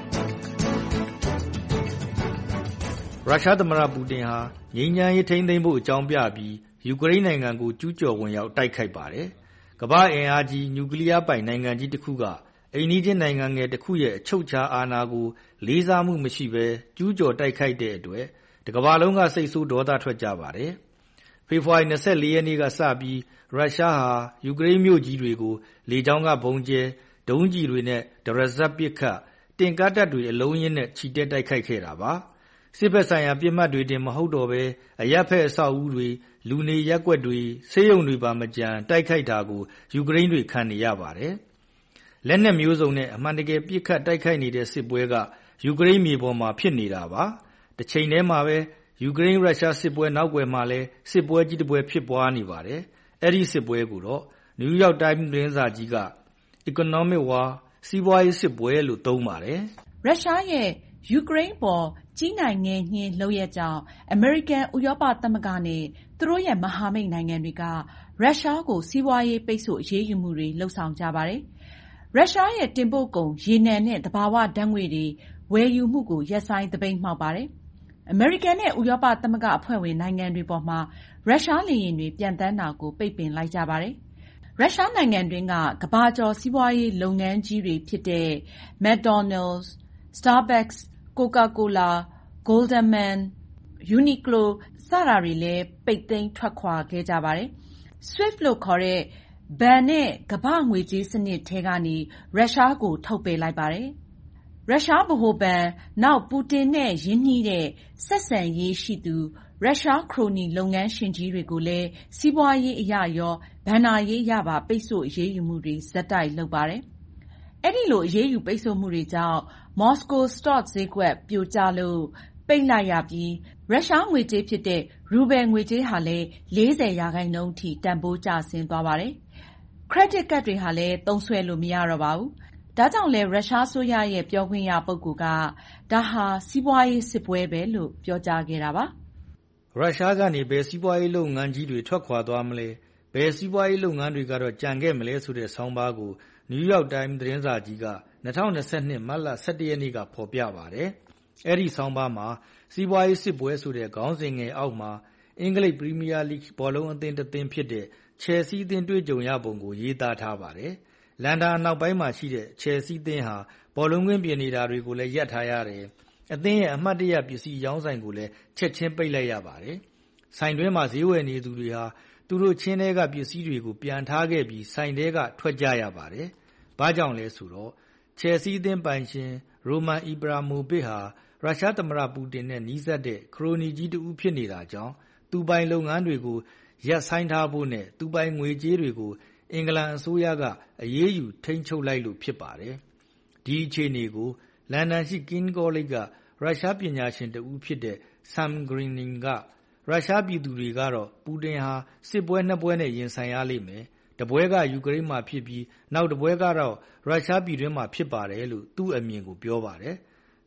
ရုရှားသမ္မတပူတင်ဟာငြိမ်းချမ်းရေးထိန်းသိမ်းဖို့အကြောင်းပြပြီးယူကရိန်းနိုင်ငံကိုကျူးကျော်ဝင်ရောက်တိုက်ခိုက်ပါတယ်ကမ္ဘာအင်အားကြီးနျူကလ িয়ার ပိုင်နိုင်ငံကြီးတစ်ခုကအိမ်နီးချင်းနိုင်ငံငယ်တစ်ခုရဲ့အချုပ်အခြာအာဏာကိုလေးစားမှုမရှိဘဲကျူးကျော်တိုက်ခိုက်တဲ့အတွက်တစ်ကမ္ဘာလုံးကစိတ်ဆိုးဒေါသထွက်ကြပါတယ်။ဖေဖော်ဝါရီလ၂၄ရက်နေ့ကစပြီးရုရှားဟာယူကရိန်းမြို့ကြီးတွေကိုလေကြောင်းကဘုံကျဲဒုံးကျည်တွေနဲ့ဒရဇပ်ပစ်ခတ်တင်ကားတပ်တွေအလုံးရင်းနဲ့ချီတက်တိုက်ခိုက်ခဲ့တာပါ။စစ်ဘက်ဆိုင်ရာပြစ်မှတ်တွေတင်မဟုတ်တော့ဘဲအရပ်ဖက်အဆောက်အဦတွေလူနေရပ်ကွက်တွေဆေးရုံတွေပါမကြမ်းတိုက်ခိုက်တာကိုယူကရိန်းတွေခံနေရပါတယ်။လက်နက်မျိုးစုံနဲ့အမှန်တကယ်ပြစ်ခတ်တိုက်ခိုက်နေတဲ့စစ်ပွဲကယူကရိန်းမြေပေါ်မှာဖြစ်နေတာပါတစ်ချိန်တည်းမှာပဲယူကရိန်းရုရှားစစ်ပွဲနောက်ွယ်မှာလည်းစစ်ပွဲကြီးတစ်ပွဲဖြစ်ပွားနေပါတယ်အဲ့ဒီစစ်ပွဲကိုတော့နယူးယောက်တိုင်းသတင်းစာကြီးက Economic War စီးပွားရေးစစ်ပွဲလို့သုံးပါတယ်ရုရှားရဲ့ယူကရိန်းပေါ်ကြီးနိုင်ငယ်ညှင်းလုပ်ရကြောင်းအမေရိကန်ဥရောပသမဂ္ဂနဲ့သူတို့ရဲ့မဟာမိတ်နိုင်ငံတွေကရုရှားကိုစီးပွားရေးပိတ်ဆို့အရေးယူမှုတွေလှုပ်ဆောင်ကြပါတယ်ရုရှားရဲ့တင်ပို့ကုန်ရေနံနဲ့သဘာဝဓာတ်ငွေတွေဝယ်ယူမှုကိုရပ်ဆိုင်းသပိတ်မှောက်ပါတယ်အမေရိကန်နဲ့ဥရောပသမဂ္ဂအဖွဲ့ဝင်နိုင်ငံတွေပေါ်မှာရုရှားလေယာဉ်တွေပျံသန်းတာကိုပိတ်ပင်လိုက်ကြပါတယ်ရုရှားနိုင်ငံတွင်းကကမ္ဘာကျော်စီးပွားရေးလုပ်ငန်းကြီးတွေဖြစ်တဲ့ McDonald's, Starbucks, Coca-Cola, Goldman, Uniqlo စတာတွေလည်းပိတ်သိမ်းထွက်ခွာခဲ့ကြပါတယ်။ SWIFT လို့ခေါ်တဲ့ဘဏ်နဲ့ကမ္ဘာငွေကြေးစနစ်ထဲကနေရုရှားကိုထုတ်ပယ်လိုက်ပါတယ်။ရုရှားဗဟိုဘဏ်နောက်ပူတင်နဲ့ရင်းနှီးတဲ့ဆက်ဆံရေးရှိသူရုရှားခရိုနီလုပ်ငန်းရှင်ကြီးတွေကိုလည်းစီးပွားရေးအရရောဘဏ္ဍာရေးအရပါပိတ်ဆို့အရေးယူမှုတွေဆက်တိုက်လုပ်ပါတယ်။အဲ့ဒီလိုအရေးယူပိတ်ဆို့မှုတွေကြောင့်မော်စကိုစတော့ဈေးကွက်ပြိုကျလို့ပိတ်လိုက်ရပြီးရုရှားငွေကြေးဖြစ်တဲ့ရူဘယ်ငွေကြေးဟာလည်းလေးဆယ်ရာခိုင်နှုန်းထိတန်ဖိုးကျဆင်းသွားပါတယ်။ ခရက်ဒစ်ကတ်တွေဟာလည်းသုံးစွဲလို့မရတော့ပါဘူး။ဒါကြောင့်လည်းရုရှားအစိုးရရဲ့ပြောခွင့်ရပုဂ္ဂိုလ်ကဒါဟာစီးပွားရေးစစ်ပွဲပဲလို့ပြောကြားခဲ့တာပါ။ရုရှားကနေဘယ်စီးပွားရေးလုပ်ငန်းကြီးတွေထွက်ခွာသွားမလဲဘယ်စီးပွားရေးလုပ်ငန်းတွေကတော့ကြံခဲ့မလဲဆိုတဲ့ဆောင်းပါးကိုနယူးယောက်တိုင်းသတင်းစာကြီးက၂၀၂၂မတ်လ၁၁ရက်နေ့ကဖော်ပြပါတယ်။အဲ့ဒီဆောင်းပါးမှာစီးပွားရေးစစ်ပွဲဆိုတဲ့ခေါင်းစဉ်ငယ်အောက်မှာအင်္ဂလိပ်ပရီးမီးယားလိဂ်ဘောလုံးအသင်းတစ်သင်းဖြစ်တဲ့ချယ်ဆီအသင်းတွေ့ကြုံရပုံကိုရေးသားထားပါတယ်။လန်ဒန်နောက်ပိုင်းမှာရှိတဲ့ချယ်ဆီအသင်းဟာဘောလုံးကွင်းပြင်နေတာတွေကိုလည်းရပ်ထားရတယ်။အသင်းရဲ့အမှတ်တရပစ္စည်းရောင်းဆိုင်ကိုလည်းချက်ချင်းပိတ်လိုက်ရပါတယ်။ဆိုင်တွင်းမှာဈေးဝယ်နေသူတွေဟာသူတို့ချင်းထဲကပစ္စည်းတွေကိုပြန်ထားခဲ့ပြီးဆိုင်ထဲကထွက်ကြရပါတယ်။ဘာကြောင့်လဲဆိုတော့ချယ်ဆီအသင်းပိုင်ရှင်ရိုမန်အီဘရာမိုဗစ်ဟာရုရှားသမ္မတပူတင်နဲ့နီးစပ်တဲ့ခရိုနီကြီးတူဖြစ်နေတာကြောင့်သူပိုင်လုပ်ငန်းတွေကိုရပ်ဆိုင်းထားဖို့နဲ့သူပိုင်ငွေကြေးတွေကိုအင်္ဂလန်အစိုးရကအရေးယူထိန်းချုပ်လိုက်လို့ဖြစ်ပါတယ်။ဒီအခြေအနေကိုလန်ဒန်ရှိ King College ကရုရှားပညာရှင်တဦးဖြစ်တဲ့ Sam Greening ကရုရှားပြည်သူတွေကတော့ပူတင်ဟာစစ်ပွဲနှစ်ပွဲနဲ့ရင်ဆိုင်ရလိမ့်မယ်။တပွဲကယူကရိန်းမှာဖြစ်ပြီးနောက်တပွဲကတော့ရုရှားပြည်တွင်းမှာဖြစ်ပါတယ်လို့သူ့အမြင်ကိုပြောပါတယ်။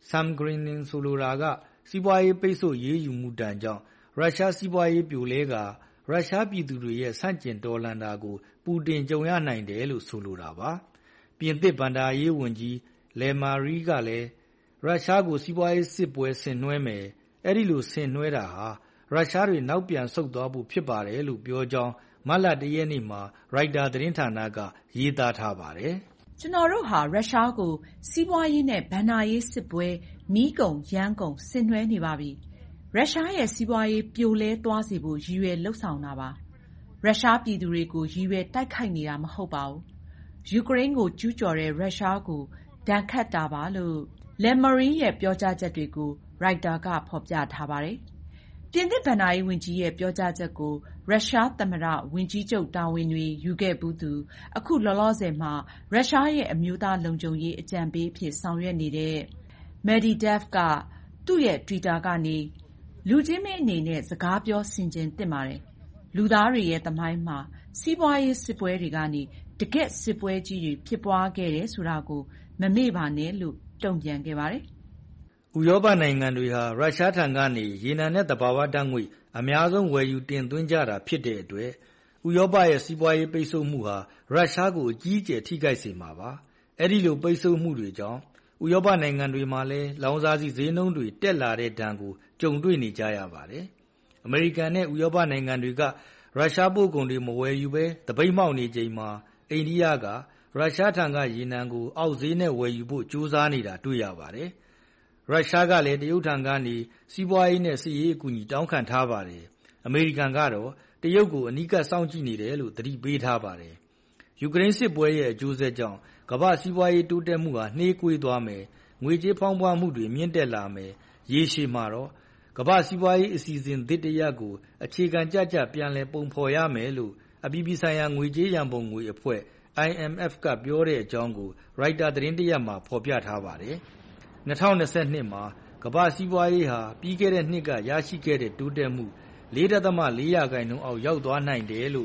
Sam Greening ဆိုလိုတာကစီးပွားရေးပိတ်ဆို့ရေးယူမှုတန်ကြောင့်ရုရှားစီးပွားရေးပြိုလဲကရုရှားပြည်သူတွေရဲ့ဆန့်ကျင်တော်လှန်တာကိုပူတင်ကြုံရနိုင်တယ်လို့ဆိုလိုတာပါပြင်သစ်ဘဏ္ဍာရေးဝန်ကြီးလေမာရီကလည်းရုရှားကိုစီးပွားရေးစစ်ပွဲဆင်နွှဲမယ်အဲ့ဒီလိုဆင်နွှဲတာဟာရုရှားတွေနောက်ပြန်ဆုတ်သွားဖို့ဖြစ်ပါတယ်လို့ပြောကြောင်းမတ်လတရက်နေ့မှာရိုက်တာသတင်းဌာနကရေးသားထားပါတယ်ကျွန်တော်တို့ဟာရုရှားကိုစီးပွားရေးနဲ့ဘဏ္ဍာရေးစစ်ပွဲမီးကုံရမ်းကုံဆင်နွှဲနေပါပြီရုရှားရဲ့စီးပွားရေးပြိုလဲသွားစေဖို့ရည်ရွယ်လှုပ်ဆောင်တာပါရုရှားပြည်သူတွေကိုရည်ရွယ်တိုက်ခိုက်နေတာမဟုတ်ပါဘူးယူကရိန်းကိုကျူးကျော်တဲ့ရုရှားကိုဒဏ်ခတ်တာပါလို့လယ်မာရီရဲ့ပြောကြားချက်တွေကိုရိုက်တာကဖော်ပြထားပါတယ်ပြင်သစ်ဘဏ္ဍာရေးဝန်ကြီးရဲ့ပြောကြားချက်ကိုရုရှားသမ္မတဝန်ကြီးချုပ်တာဝန်တွေယူခဲ့ဘူးသူအခုလောလောဆယ်မှာရုရှားရဲ့အမျိုးသားလုံခြုံရေးအကြံပေးအဖြစ်ဆောင်ရွက်နေတဲ့ Medvedev ကသူ့ရဲ့ Twitter ကနေလူချင်းမင်းအနေနဲ့စကားပြောဆင်ခြင်သင့်ပါတယ်လူသားတွေရဲ့သမိုင်းမှာစီးပွားရေးစစ်ပွဲတွေကနေတကယ့်စစ်ပွဲကြီးတွေဖြစ်ပွားခဲ့တယ်ဆိုတာကိုမမေ့ပါနဲ့လို့တုံ့ပြန်ခဲ့ပါတယ်ဥရောပနိုင်ငံတွေဟာရုရှားထံကနေရေနံနဲ့သဘာဝဓာတ်ငွေ့အများဆုံးဝယ်ယူတင်သွင်းကြတာဖြစ်တဲ့အတွက်ဥရောပရဲ့စီးပွားရေးပိတ်ဆို့မှုဟာရုရှားကိုအကြီးအကျယ်ထိခိုက်စေမှာပါအဲ့ဒီလိုပိတ်ဆို့မှုတွေကြောင့်ဥရောပနိုင်ငံတွေမှာလည်းလောင်စာဆီဈေးနှုန်းတွေတက်လာတဲ့ဒဏ်ကိုကြုံတွေ့နေကြရပါတယ်အမေရိကန်နဲ့ဥရောပနိုင်ငံတွေကရုရှားပို့ကုန်တွေမဝယ်ယူဘဲတပိတ်မှောက်နေချိန်မှာအိန္ဒိယကရုရှားထံကရေနံကိုအောက်ဈေးနဲ့ဝယ်ယူဖို့ကြိုးစားနေတာတွေ့ရပါတယ်ရုရှားကလည်းတရုတ်ထံကနေစီးပွားရေးနဲ့စစ်ရေးအကူအညီတောင်းခံထားပါတယ်အမေရိကန်ကတော့တရုတ်ကိုအနီးကပ်စောင့်ကြည့်နေတယ်လို့သတိပေးထားပါတယ်ယူကရိန်းစစ်ပွဲရဲ့အကျိုးဆက်ကြောင့်ကမ္ဘာစီးပွားရေးတိုးတက်မှုဟာနှေးကွေးသွားမယ်ငွေကြေးဖောင်းပွားမှုတွေမြင့်တက်လာမယ်ရေရှည်မှာတော့ကမ္ဘာစီးပွားရေးအစီအစဉ်သစ်တရပ်ကိုအခြေခံကျကျပြန်လည်ပုံဖော်ရမယ်လို့အပြည်ပြည်ဆိုင်ရာငွေကြေးရန်ပုံငွေအဖွဲ့ I M F ကပြောတဲ့အကြောင်းကိုရိုက်တာသတင်းတရပ်မှာဖော်ပြထားပါတယ်၂၀၂၂မှာကမ္ဘာစီးပွားရေးဟာပြီးခဲ့တဲ့နှစ်ကရရှိခဲ့တဲ့တိုးတက်မှု ၄ဒသမ ၄ ရာခိုင်နှုန်းအောက်ရောက်သွားနိုင်တယ်လို့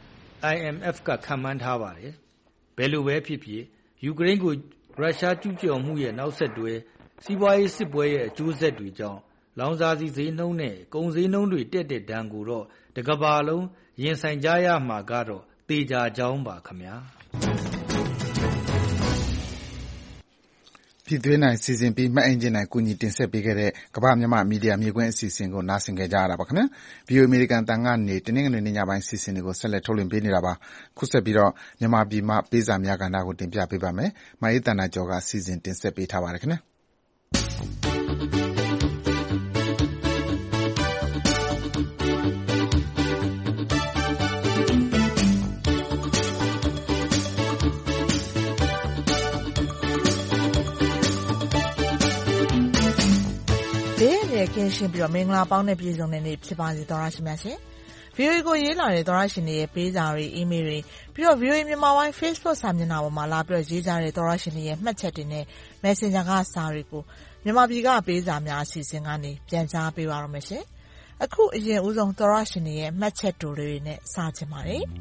I M F ကခန့်မှန်းထားပါတယ်ဘယ်လိုပဲဖြစ်ဖြစ်ယူကရိန်းကိုရုရှားကျူးကျော်မှုရဲ့နောက်ဆက်တွဲစီးပွားရေးစစ်ပွဲရဲ့အကျိုးဆက်တွေကြောင့်လောင်စာဆီဈေးနှုန်းနဲ့ကုန်ဈေးနှုန်းတွေတက်တဲ့ဒဏ်ကိုတော့တကမ္ဘာလုံးရင်ဆိုင်ကြရမှာကတော့သေချာကြောင်းပါခင်ဗျာပြည်တွင်းနိုင်စီစဉ်ပြီးမအင်ဂျင်နိုင်ကူညီတင်ဆက်ပေးခဲ့တဲ့ကမ္ဘာမြန်မာမီဒီယာမြေခွင်းအစီအစဉ်ကိုနားဆင်ကြရတာပါခင်ဗျာ။ VOA အမေရိကန်တန်ကနေတနင်္ဂနွေနေ့ညပိုင်းစီစဉ်တွေကိုဆက်လက်ထုတ်လွှင့်ပေးနေတာပါ။ခုဆက်ပြီးတော့မြန်မာပြည်မှပေးစာများကဏ္ဍကိုတင်ပြပေးပါမယ်။မအေးတန်နာကျော်ကစီစဉ်တင်ဆက်ပေးထားပါတယ်ခင်ဗျာ။ကင်းရှင်းပြီးတော့မင်္ဂလာပေါင်းနဲ့ပြည့်စုံတဲ့နေ့ဖြစ်ပါစေသောရရှိများရှင်။ VOA ကိုရေးလာတဲ့သောရရှင်တွေရဲ့ပေးစာတွေအီးမေးလ်တွေပြီးတော့ VOA မြန်မာပိုင်း Facebook စာမျက်နှာပေါ်မှာလာပြီးတော့ရေးကြတဲ့သောရရှင်တွေရဲ့မှတ်ချက်တွေနဲ့ Messenger ကစာတွေကိုမြန်မာပြည်ကပေးစာများအစီအစဉ်ကနေပြန်ကြားပေးပါရမယ်ရှင်။အခုအရင်ဦးဆုံးသောရရှင်တွေရဲ့မှတ်ချက်တူတွေနဲ့စချင်ပါတယ်။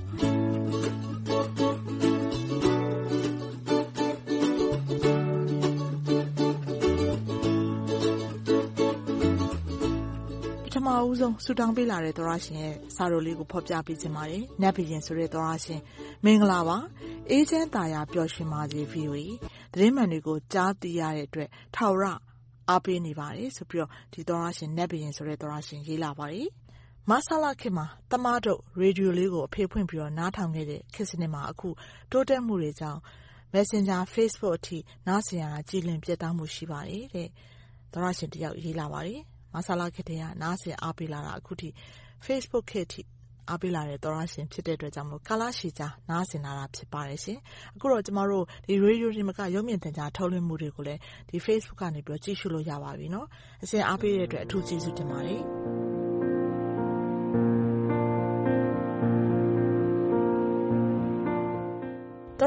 ပထမဦးဆုံးဆူတောင်းပေးလာတဲ့သောရရှင်ရဲ့စာရိုလေးကိုဖော်ပြပေးခြင်းပါတယ်။နတ်ဘီရင်ဆိုတဲ့သောရရှင်မင်္ဂလာပါ။အေးချမ်းသာယာပျော်ရွှင်ပါစေ VOA သတင်းမှန်တွေကိုကြားသိရတဲ့အတွက်ထောက်ရအားပေးနေပါတယ်ဆိုပြီးတော့ဒီသောရရှင်နတ်ဘီရင်ဆိုတဲ့သောရရှင်ရေးလာပါတယ်။မဆလာခေတ်မှာတမတို့ရေဒီယိုလေးကိုအဖေဖွင့်ပြီးတော့နားထောင်ခဲ့တဲ့ခေတ်စနစ်မှာအခုတိုးတက်မှုတွေကြောင့် Messenger Facebook အထိနားဆင်ရတာကြည်လင်ပြတ်သားမှုရှိပါတယ်တဲ့။သောရရှင်တယောက်ရေးလာပါတယ်။မဆလာခေတ်တည်းကနားဆင်အားပေးလာတာအခုထိ Facebook ခေတ်ထိအားပေးလာတဲ့သောရရှင်ဖြစ်တဲ့အတွက်ကြောင့်မလို့ကာလရှည်ကြာနားဆင်လာတာဖြစ်ပါတယ်ရှင်။အခုတော့ကျမတို့ဒီရေဒီယိုဒီမကရုပ်မြင်သံကြားထုတ်လွှင့်မှုတွေကိုလည်းဒီ Facebook ကနေပြီးတော့ကြည့်ရှုလို့ရပါပြီနော်။အစဉ်အားပေးတဲ့အတွက်အထူးကျေးဇူးတင်ပါတယ်။သောရ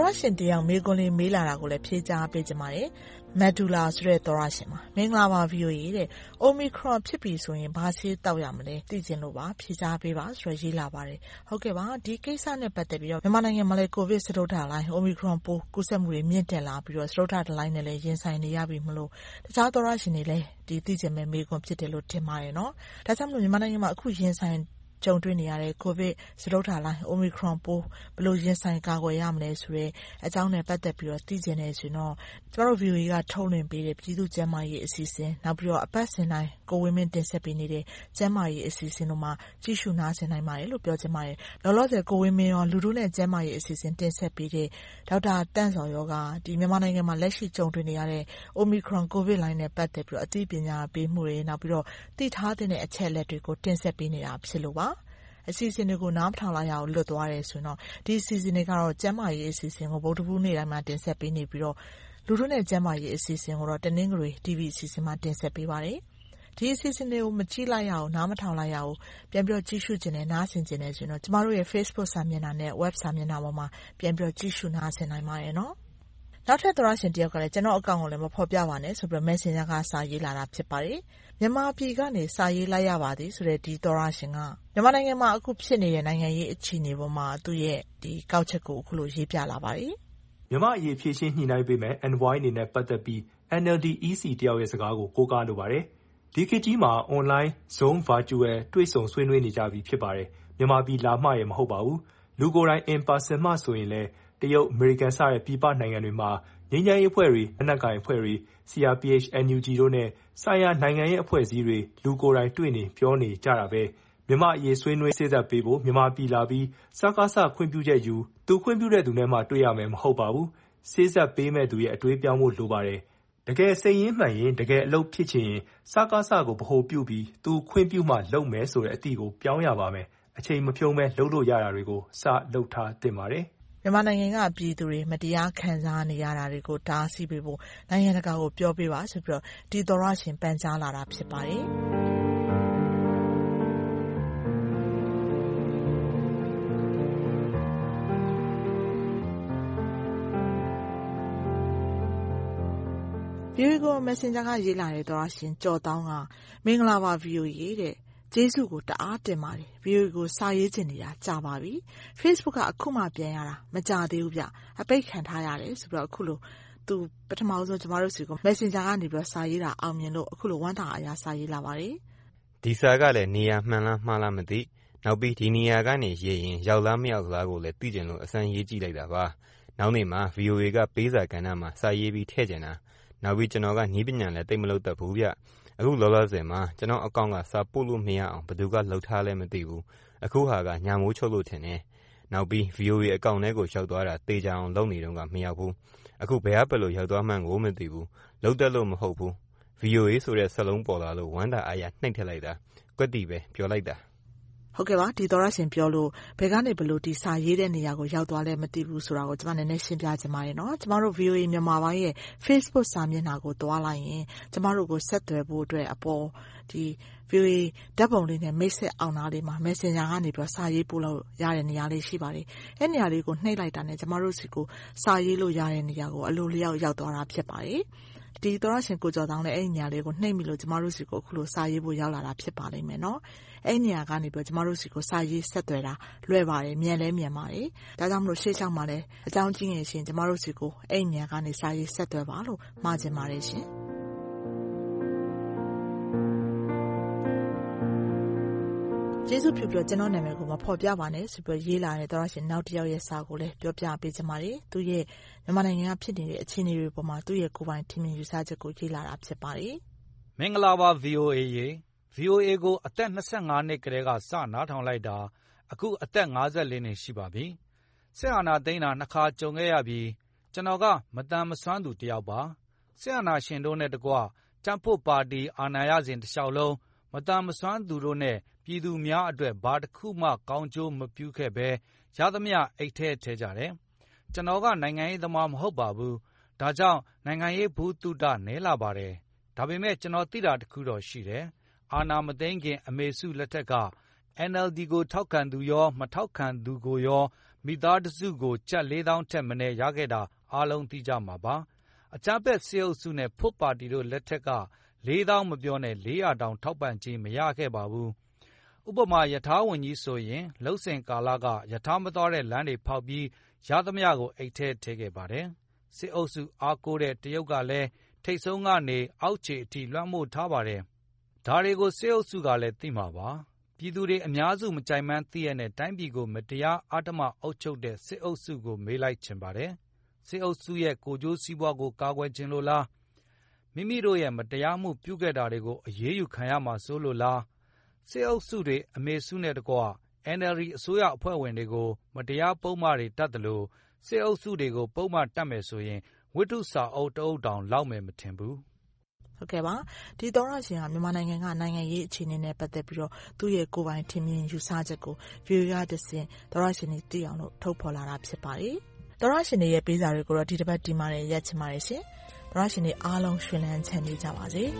ရရှင်တယောက်မေးခွန်းလေးမေးလာတာကိုလည်းဖြေကြားပေးကြပါတယ်မက်ဒူလာဆိုတဲ့သောရရှင်ပါမင်္ဂလာပါ ဗီအိုအေ တဲ့ Omicron ဖြစ်ပြီဆိုရင်ဘာဆေးတောက်ရမလဲသိချင်လို့ပါဖြေကြားပေးပါဆိုတော့ရေးလာပါတယ်ဟုတ်ကဲ့ပါဒီကိစ္စနဲ့ပတ်သက်ပြီးတော့မြန်မာနိုင်ငံမှာလည်းကိုဗစ်စတုတ္ထလိုင်း Omicron ပိုးကူးစက်မှုတွေမြင့်တက်လာပြီးတော့စတုတ္ထလိုင်းနဲ့လည်းရင်ဆိုင်နေရပြီမလို့တခြားသောရရှင်တွေလည်းဒီသိချင်မဲ့မေးခွန်းဖြစ်တယ်လို့ထင်ပါတယ်နော်ဒါကြောင့်မလို့မြန်မာနိုင်ငံမှာအခုရင်ဆိုင်ကြုံတွေ့နေရတဲ့ကိုဗစ်စတုတ္ထလိုင်း Omicron ပိုးဘယ်လိုရင်ဆိုင်ကာကွယ်ရမလဲဆိုတဲ့အကြောင်းနဲ့ပတ်သက်ပြီးတော့သိချင်နေဆိုတော့ကျမတို့ ဗီအိုအေ ကထုတ်လွှင့်ပေးတဲ့ပြည်သူ့ကျန်းမာရေးအစီအစဉ်နောက်ပြီးတော့အပတ်စဉ်တိုင်းကိုဝင်းမင်းတင်ဆက်ပေးနေတဲ့ကျန်းမာရေးအစီအစဉ်တို့မှာကြည့်ရှုနားဆင်နိုင်ပါတယ်လို့ပြောချင်ပါတယ်လောလောဆယ်ကိုဝင်းမင်းရောလူထုနဲ့ကျန်းမာရေးအစီအစဉ်တင်ဆက်ပေးတဲ့ဒေါက်တာတန့်စော်ရောကဒီမြန်မာနိုင်ငံမှာလက်ရှိကြုံတွေ့နေရတဲ့ Omicron ကိုဗစ်လိုင်းနဲ့ပတ်သက်ပြီးတော့အသိပညာပေးမှုတွေနောက်ပြီးတော့သိထားတဲ့အချက်လက်တွေကိုတင်ဆက်ပေးနေတာဖြစ်လို့ပါအစီအစဉ်တွေကိုနားမထောင်လိုက်ရအောင်လွတ်သွားတယ်ဆိုတော့ဒီအစီအစဉ်တွေကတော့ကျန်းမာရေးအစီအစဉ်ကိုဗုဒ္ဓဘူးနေ့တိုင်းမှာတင်ဆက်ပေးနေပြီးတော့လူထုနဲ့ကျန်းမာရေးအစီအစဉ်ကိုတော့တနင်္ဂနွေ တီဗီ အစီအစဉ်မှာတင်ဆက်ပေးပါတယ်ဒီအစီအစဉ်တွေကိုမကြည့်လိုက်ရအောင်နားမထောင်လိုက်ရအောင်ပြန်ပြီးကြည့်ရှုခြင်းနဲ့နားဆင်ခြင်းနဲ့ဆိုတော့ကျမတို့ရဲ့ Facebook စာမျက်နှာနဲ့ Web စာမျက်နှာပေါ်မှာပြန်ပြီးကြည့်ရှုနားဆင်နိုင်ပါတယ်နော်နောက်ထပ်သောရရှင်တယောက်ကလည်းကျွန်တော်အကောင့်ကိုလည်းမဖော်ပြပါနဲ့ဆိုပြီး Messenger ကစာရေးလာတာဖြစ်ပါတယ်မြန်မာပြည်ကနေစာရေးလိုက်ရပါသည်ဆိုတဲ့ဒီသောရရှင်ကမြန်မာနိုင်ငံမှာအခုဖြစ်နေတဲ့နိုင်ငံရေးအခြေအနေပေါ်မှာသူ့ရဲ့ဒီကောက်ချက်ကိုအခုလိုရေးပြလာပါတယ်မြန်မာအရေးဖြည့်ရှင်းညှိနှိုင်းပေးမယ် N Y အနေနဲ့ပတ်သက်ပြီး N L D E C တယောက်ရဲ့စကားကိုကိုးကားလိုပါတယ်ဒီခေတ်ကြီးမှာ online Zoom virtual တွေ့ဆုံဆွေးနွေးနေကြပြီဖြစ်ပါတယ်မြန်မာပြည်လာမှရမဟုတ်ပါဘူးလူကိုယ်တိုင် in person မှဆိုရင်လည်းတရုတ်အမေရိကန်စတဲ့ပြည်ပနိုင်ငံတွေမှာငြိမ်းချမ်းရေးအဖွဲ့တွေအနက်ကိုင်အဖွဲ့တွေ C R P H N U G တို့နဲ့ဆိုင်ရာနိုင်ငံရေးအဖွဲ့အစည်းတွေလူကိုယ်တိုင်တွေ့နေပြောနေကြတာပဲမြန်မာအရေးဆွေးနွေးစေ့စပ်ပေးဖို့မြန်မာပြည်လာပြီးစကားဆခွင့်ပြုချက်ယူသူခွင့်ပြုတဲ့သူနဲ့မှတွေ့ရမယ်မဟုတ်ပါဘူးစေ့စပ်ပေးမဲ့သူရဲ့အတွေးပြောင်းဖို့လိုပါတယ်တကယ်စိတ်ရင်းမှန်ရင်တကယ်အလုပ်ဖြစ်ချင်ရင်စကားဆကိုဗဟိုပြုပြီးသူခွင့်ပြုမှလုပ်မယ်ဆိုတဲ့အသည့်ကိုပြောင်းရပါမယ်အချိန်မဖြုံးမဲ့လုပ်လို့ရတာတွေကိုစလုပ်ထားသင့်ပါတယ်မြန်မာနိုင်ငံကပြည်သူတွေမတရားခံစားနေရတာတွေကိုတားဆီးပေးဖို့နိုင်ငံတကာကိုပြောပေးပါဆိုပြီးတော့ဒီသောရရှင်ပန်ကြားလာတာဖြစ်ပါတယ်ဗီအိုအေကို Messenger ကရေးလာတဲ့သောရရှင်ကြော်တောင်းကမင်္ဂလာပါ ဗီအိုအေ တဲ့ကျေးဇူးကိုတအားတင်ပါတယ် ဗီအိုအေ ကိုစာရေးချင်နေတာကြာပါပြီ Facebook ကအခုမှပြန်ရတာမကြာသေးဘူးဗျအပိတ်ခံထားရတယ်ဆိုပြီးတော့အခုလိုသူပထမဆုံးကျမတို့စီကို Messenger ကနေပြီးတော့စာရေးတာအောင်မြင်လို့အခုလိုဝမ်းသာအားရစာရေးလာပါတယ်ဒီစာကလည်းနေရာမှန်လားမှားလားမသိနောက်ပြီးဒီနေရာကနေရေးရင်ရောက်လားမရောက်လားကိုလည်းသိကျင်လို့အစမ်းရေးကြည့်လိုက်တာပါနောက်နေ့မှာ ဗီအိုအေ ကပေးစာကဏ္ဍမှာစာရေးပြီးထည့်ကျင်တာနောက်ပြီးကျွန်တော်ကနည်းပညာလည်းသိမလို့တတ်ဘူးဗျအခုလောလောဆယ်မှာကျွန်တော်အကောင့်ကစာပို့လို့မရအောင်ဘယ်သူကလှုပ်ထားလဲမသိဘူးအခုဟာကညာမိုးချုပ်လို့ထင်တယ်နောက်ပြီး ဗီအိုအေ အကောင့်ထဲကိုရောက်သွားတာတေချာအောင်လုပ်နေတော့ကမရောက်ဘူးအခုဘယ်အပလို့ရောက်သွားမှန်းကိုမသိဘူးလှုပ်တက်လို့မဟုတ်ဘူး ဗီအိုအေ ဆိုတဲ့စလုံးပေါ်လာလို့ဝမ်းသာအားရနှိမ့်ထက်လိုက်တာကွက်တီပဲပြောလိုက်တာဟုတ်ကဲ့ပါဒီသောရရှင်ပြောလို့ဘယ်ကနေဘလို့ဒီစာရေးတဲ့နေရာကိုရောက်သွားလဲမသိဘူးဆိုတာကိုကျွန်မနည်းနည်းရှင်းပြချင်ပါတယ်နော်ကျွန်မတို့ ဗီအိုအေ မြန်မာပိုင်းရဲ့ Facebook စာမျက်နှာကိုတွားလိုက်ရင်ကျွန်မတို့ကိုဆက်သွယ်ဖို့အတွက်အပေါ်ဒီ ဗီအိုအေ ဓာတ်ပုံလေးနဲ့မိတ်ဆက်အောင်သားလေးမှာ Messenger ကနေပြီးစာရေးပို့လို့ရတဲ့နေရာလေးရှိပါတယ်အဲ့နေရာလေးကိုနှိပ်လိုက်တာနဲ့ကျွန်မတို့စီကိုစာရေးလို့ရတဲ့နေရာကိုအလိုလျောက်ရောက်သွားတာဖြစ်ပါတယ်ဒီသောရရှင်ကိုကျော်တောင်းလည်းအဲ့ဒီနေရာလေးကိုနှိပ်မိလို့ကျမတို့စီကိုအခုလိုစာရေးဖို့ရောက်လာတာဖြစ်ပါလိမ့်မယ်နော်အဲ့ဒီနေရာကနေပြီးကျမတို့စီကိုစာရေးဆက်သွယ်တာလွယ်ပါတယ်မြန်လဲမြန်ပါတယ်ဒါကြောင့်မလို့ရှေ့လျှောက်မှာလည်းအကြောင်းကြီးငယ်ရှင်ကျမတို့စီကိုအဲ့ဒီနေရာကနေစာရေးဆက်သွယ်ပါလို့မှာချင်ပါတယ်ရှင်ကျေးဇူးပြုပြီးတော့ကျွန်တော်နာမည်ကိုမဖော်ပြပါနဲ့ဆိုပြီးရေးလာတဲ့သောရရှင်နောက်တစ်ယောက်ရဲ့စာကိုလည်းပြောပြပေးချင်ပါတယ်သူရဲ့မြန်မာနိုင်ငံကဖြစ်နေတဲ့အခြေအနေတွေပေါ်မှာသူ့ရဲ့ကိုယ်ပိုင်ထင်မြင်ယူဆချက်ကိုရေးလာတာဖြစ်ပါတယ်မင်္ဂလာပါ ဗီအိုအေ ရေ ဗီအိုအေ ကိုအသက်၂၅နှစ်ကတည်းကစနားထောင်လိုက်တာအခုအသက်၅၄နှစ်ရှိပါပြီစစ်အာဏာသိမ်းတာနှစ်ခါကြုံခဲ့ရပြီးကျွန်တော်ကမတန်မဆွမ်းသူတယောက်ပါစစ်အာဏာရှင်တို့နဲ့တကွကြံ့ဖို့ပါတီအာဏာရစဉ်တစ်လျှောက်လုံးမတန်မဆွမ်းသူတို့နဲ့ပြည်သူများအတွက်ဘာတစ်ခုမှကောင်းကျိုးမပြုခဲ့ဘဲရသမျှအိတ်ထဲထဲကြတယ်ကျွန်တော်ကနိုင်ငံရေးသမားမဟုတ်ပါဘူးဒါကြောင့်နိုင်ငံရေးဘူးတုဒနဲလာပါတယ်ဒါပေမဲ့ကျွန်တော်သိတာတစ်ခုတော့ရှိတယ်အာဏာမသိမ်းခင်အမေစုလက်ထက်က N L D ကိုထောက်ခံသူရောမထောက်ခံသူကိုရောမိသားစုကိုကျပ်လေးသောင်းထက်မနည်းရခဲ့တာအားလုံးသိကြမှာပါ။အကြမ်းဖက်စစ်အုပ်စုနဲ့ဖွတ်ပါတီတို့လက်ထက်ကလေးသောင်းမပြောနဲ့လေးရာတောင်ထောက်ပံ့ကြေးမရခဲ့ပါဘူး။ဥပမာရထားဝန်ကြီးဆိုရင်လှုပ်စဉ်ကာလကရထားမသွားတဲ့လမ်းတွေဖောက်ပြီးရသမျှကိုအိတ်ထဲထည့်ခဲ့ပါတယ်။စစ်အုပ်စုအားကိုးတဲ့တရုတ်ကလည်းထိပ်ဆုံးကနေအောက်ခြေအထိလွှမ်းမိုးထားပါတယ်။ဒါတွေကိုစစ်အုပ်စုကလည်းသိမှာပါ။ပြည်သူတွေအများစုမကြိုက်မှန်းသိရတဲ့တိုင်းပြည်ကိုမတရားအဓမ္မအုပ်ချုပ်တဲ့စစ်အုပ်စုကိုမေးလိုက်ချင်ပါတယ်။စစ်အုပ်စုရဲ့ကိုယ်ကျိုးစီးပွားကိုကာကွယ်ခြင်းလို့လား။မိမိတို့ရဲ့မတရားမှုပြုခဲ့တာတွေကိုအရေးယူခံရမှာစိုးလို့လား။စစ်အုပ်စုတွေအမေစုနဲ့တကွ အန်အယ်ဒီ အစိုးရအဖွဲ့ဝင်တွေကိုမတရားပုဒ်မတွေတပ်သလိုစစ်အုပ်စုတွေကိုပုဒ်မတပ်မယ်ဆိုရင်ဝတ္ထုစာအုပ်တအုပ်တောင်လောက်မယ်မထင်ဘူး။ဟုတ်ကဲ့ပါဒီသောရရှင်ကမြန်မာနိုင်ငံကနိုင်ငံရေးအခြေအနေနဲ့ပတ်သက်ပြီးတော့သူ့ရဲ့ကိုယ်ပိုင်ထင်မြင်ယူဆချက်ကို ဗီအိုအေ ကတဆင့်သောရရှင်တွေသိအောင်လို့ထုတ်ဖော်လာတာဖြစ်ပါတယ်။သောရရှင်တွေရဲ့ပေးစာတွေကိုတော့ဒီတစ်ပတ်ဒီမှာရက်ချင်ပါတယ်ရှင်။သောရရှင်တွေအားလုံးရှင်လန်းချမ်းမြေ့ကြပါစေ။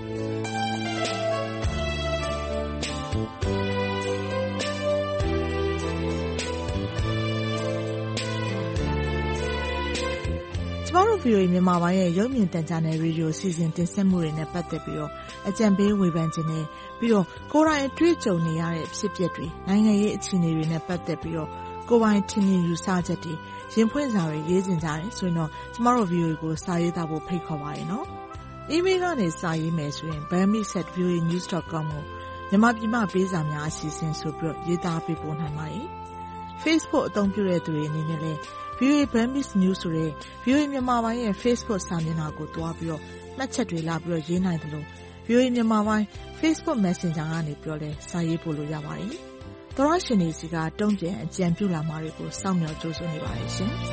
ကျမတို့ ဗီအိုအေ မြန်မာပိုင်းရဲ့ရုပ်မြင်သံကြားနယ်ရေဒီယိုစီစဉ်တင်ဆက်မှုတွေနဲ့ပတ်သက်ပြီးတော့အကြံပေးဝေဖန်ခြင်းနဲ့ပြီးတော့ကိုယ်တိုင်အတွေ့အကြုံနေရတဲ့ဖြစ်ပျက်တွေနိုင်ငံရေးအခြေအနေတွေနဲ့ပတ်သက်ပြီးတော့ကိုယ်ပိုင်ထင်မြင်ယူဆချက်တွေရင်ဖွင့်စာတွေရေးတင်ကြတယ်ဆိုရင်တော့ကျမတို့ ဗီအိုအေ ကိုစာရေးသားဖို့ဖိတ်ခေါ်ပါတယ်နော်။ email ကနေစာရေးမယ်ဆိုရင် burmese at v o a news dot com ကိုမြန်မာပြည်မှာပေးစာများအစီအစဉ်ဆိုပြီးတော့ရေးသားပေးပို့နိုင်ပါတယ်။ Facebook အသုံးပြုတဲ့သူတွေအနေနဲ့လည်းဗီအိုအေ Burmese News ဆိုတဲ့ ဗီအိုအေ မြန်မာပိုင်းရဲ့ Facebook စာမျက်နှာကိုတွားပြီးတော့မှတ်ချက်တွေလာပြီးတော့ရေးနိုင်တယ်လို့ ဗီအိုအေ မြန်မာပိုင်း Facebook Messenger ကနေပြီးတော့လည်းစာရေးပို့လို့ရပါတယ်။သောရရှင်တွေစီကတုံ့ပြန်အကြံပြုလာမှာတွေကိုစောင့်မျှော်ကြိုးစားနေပါတယ်ရှင်။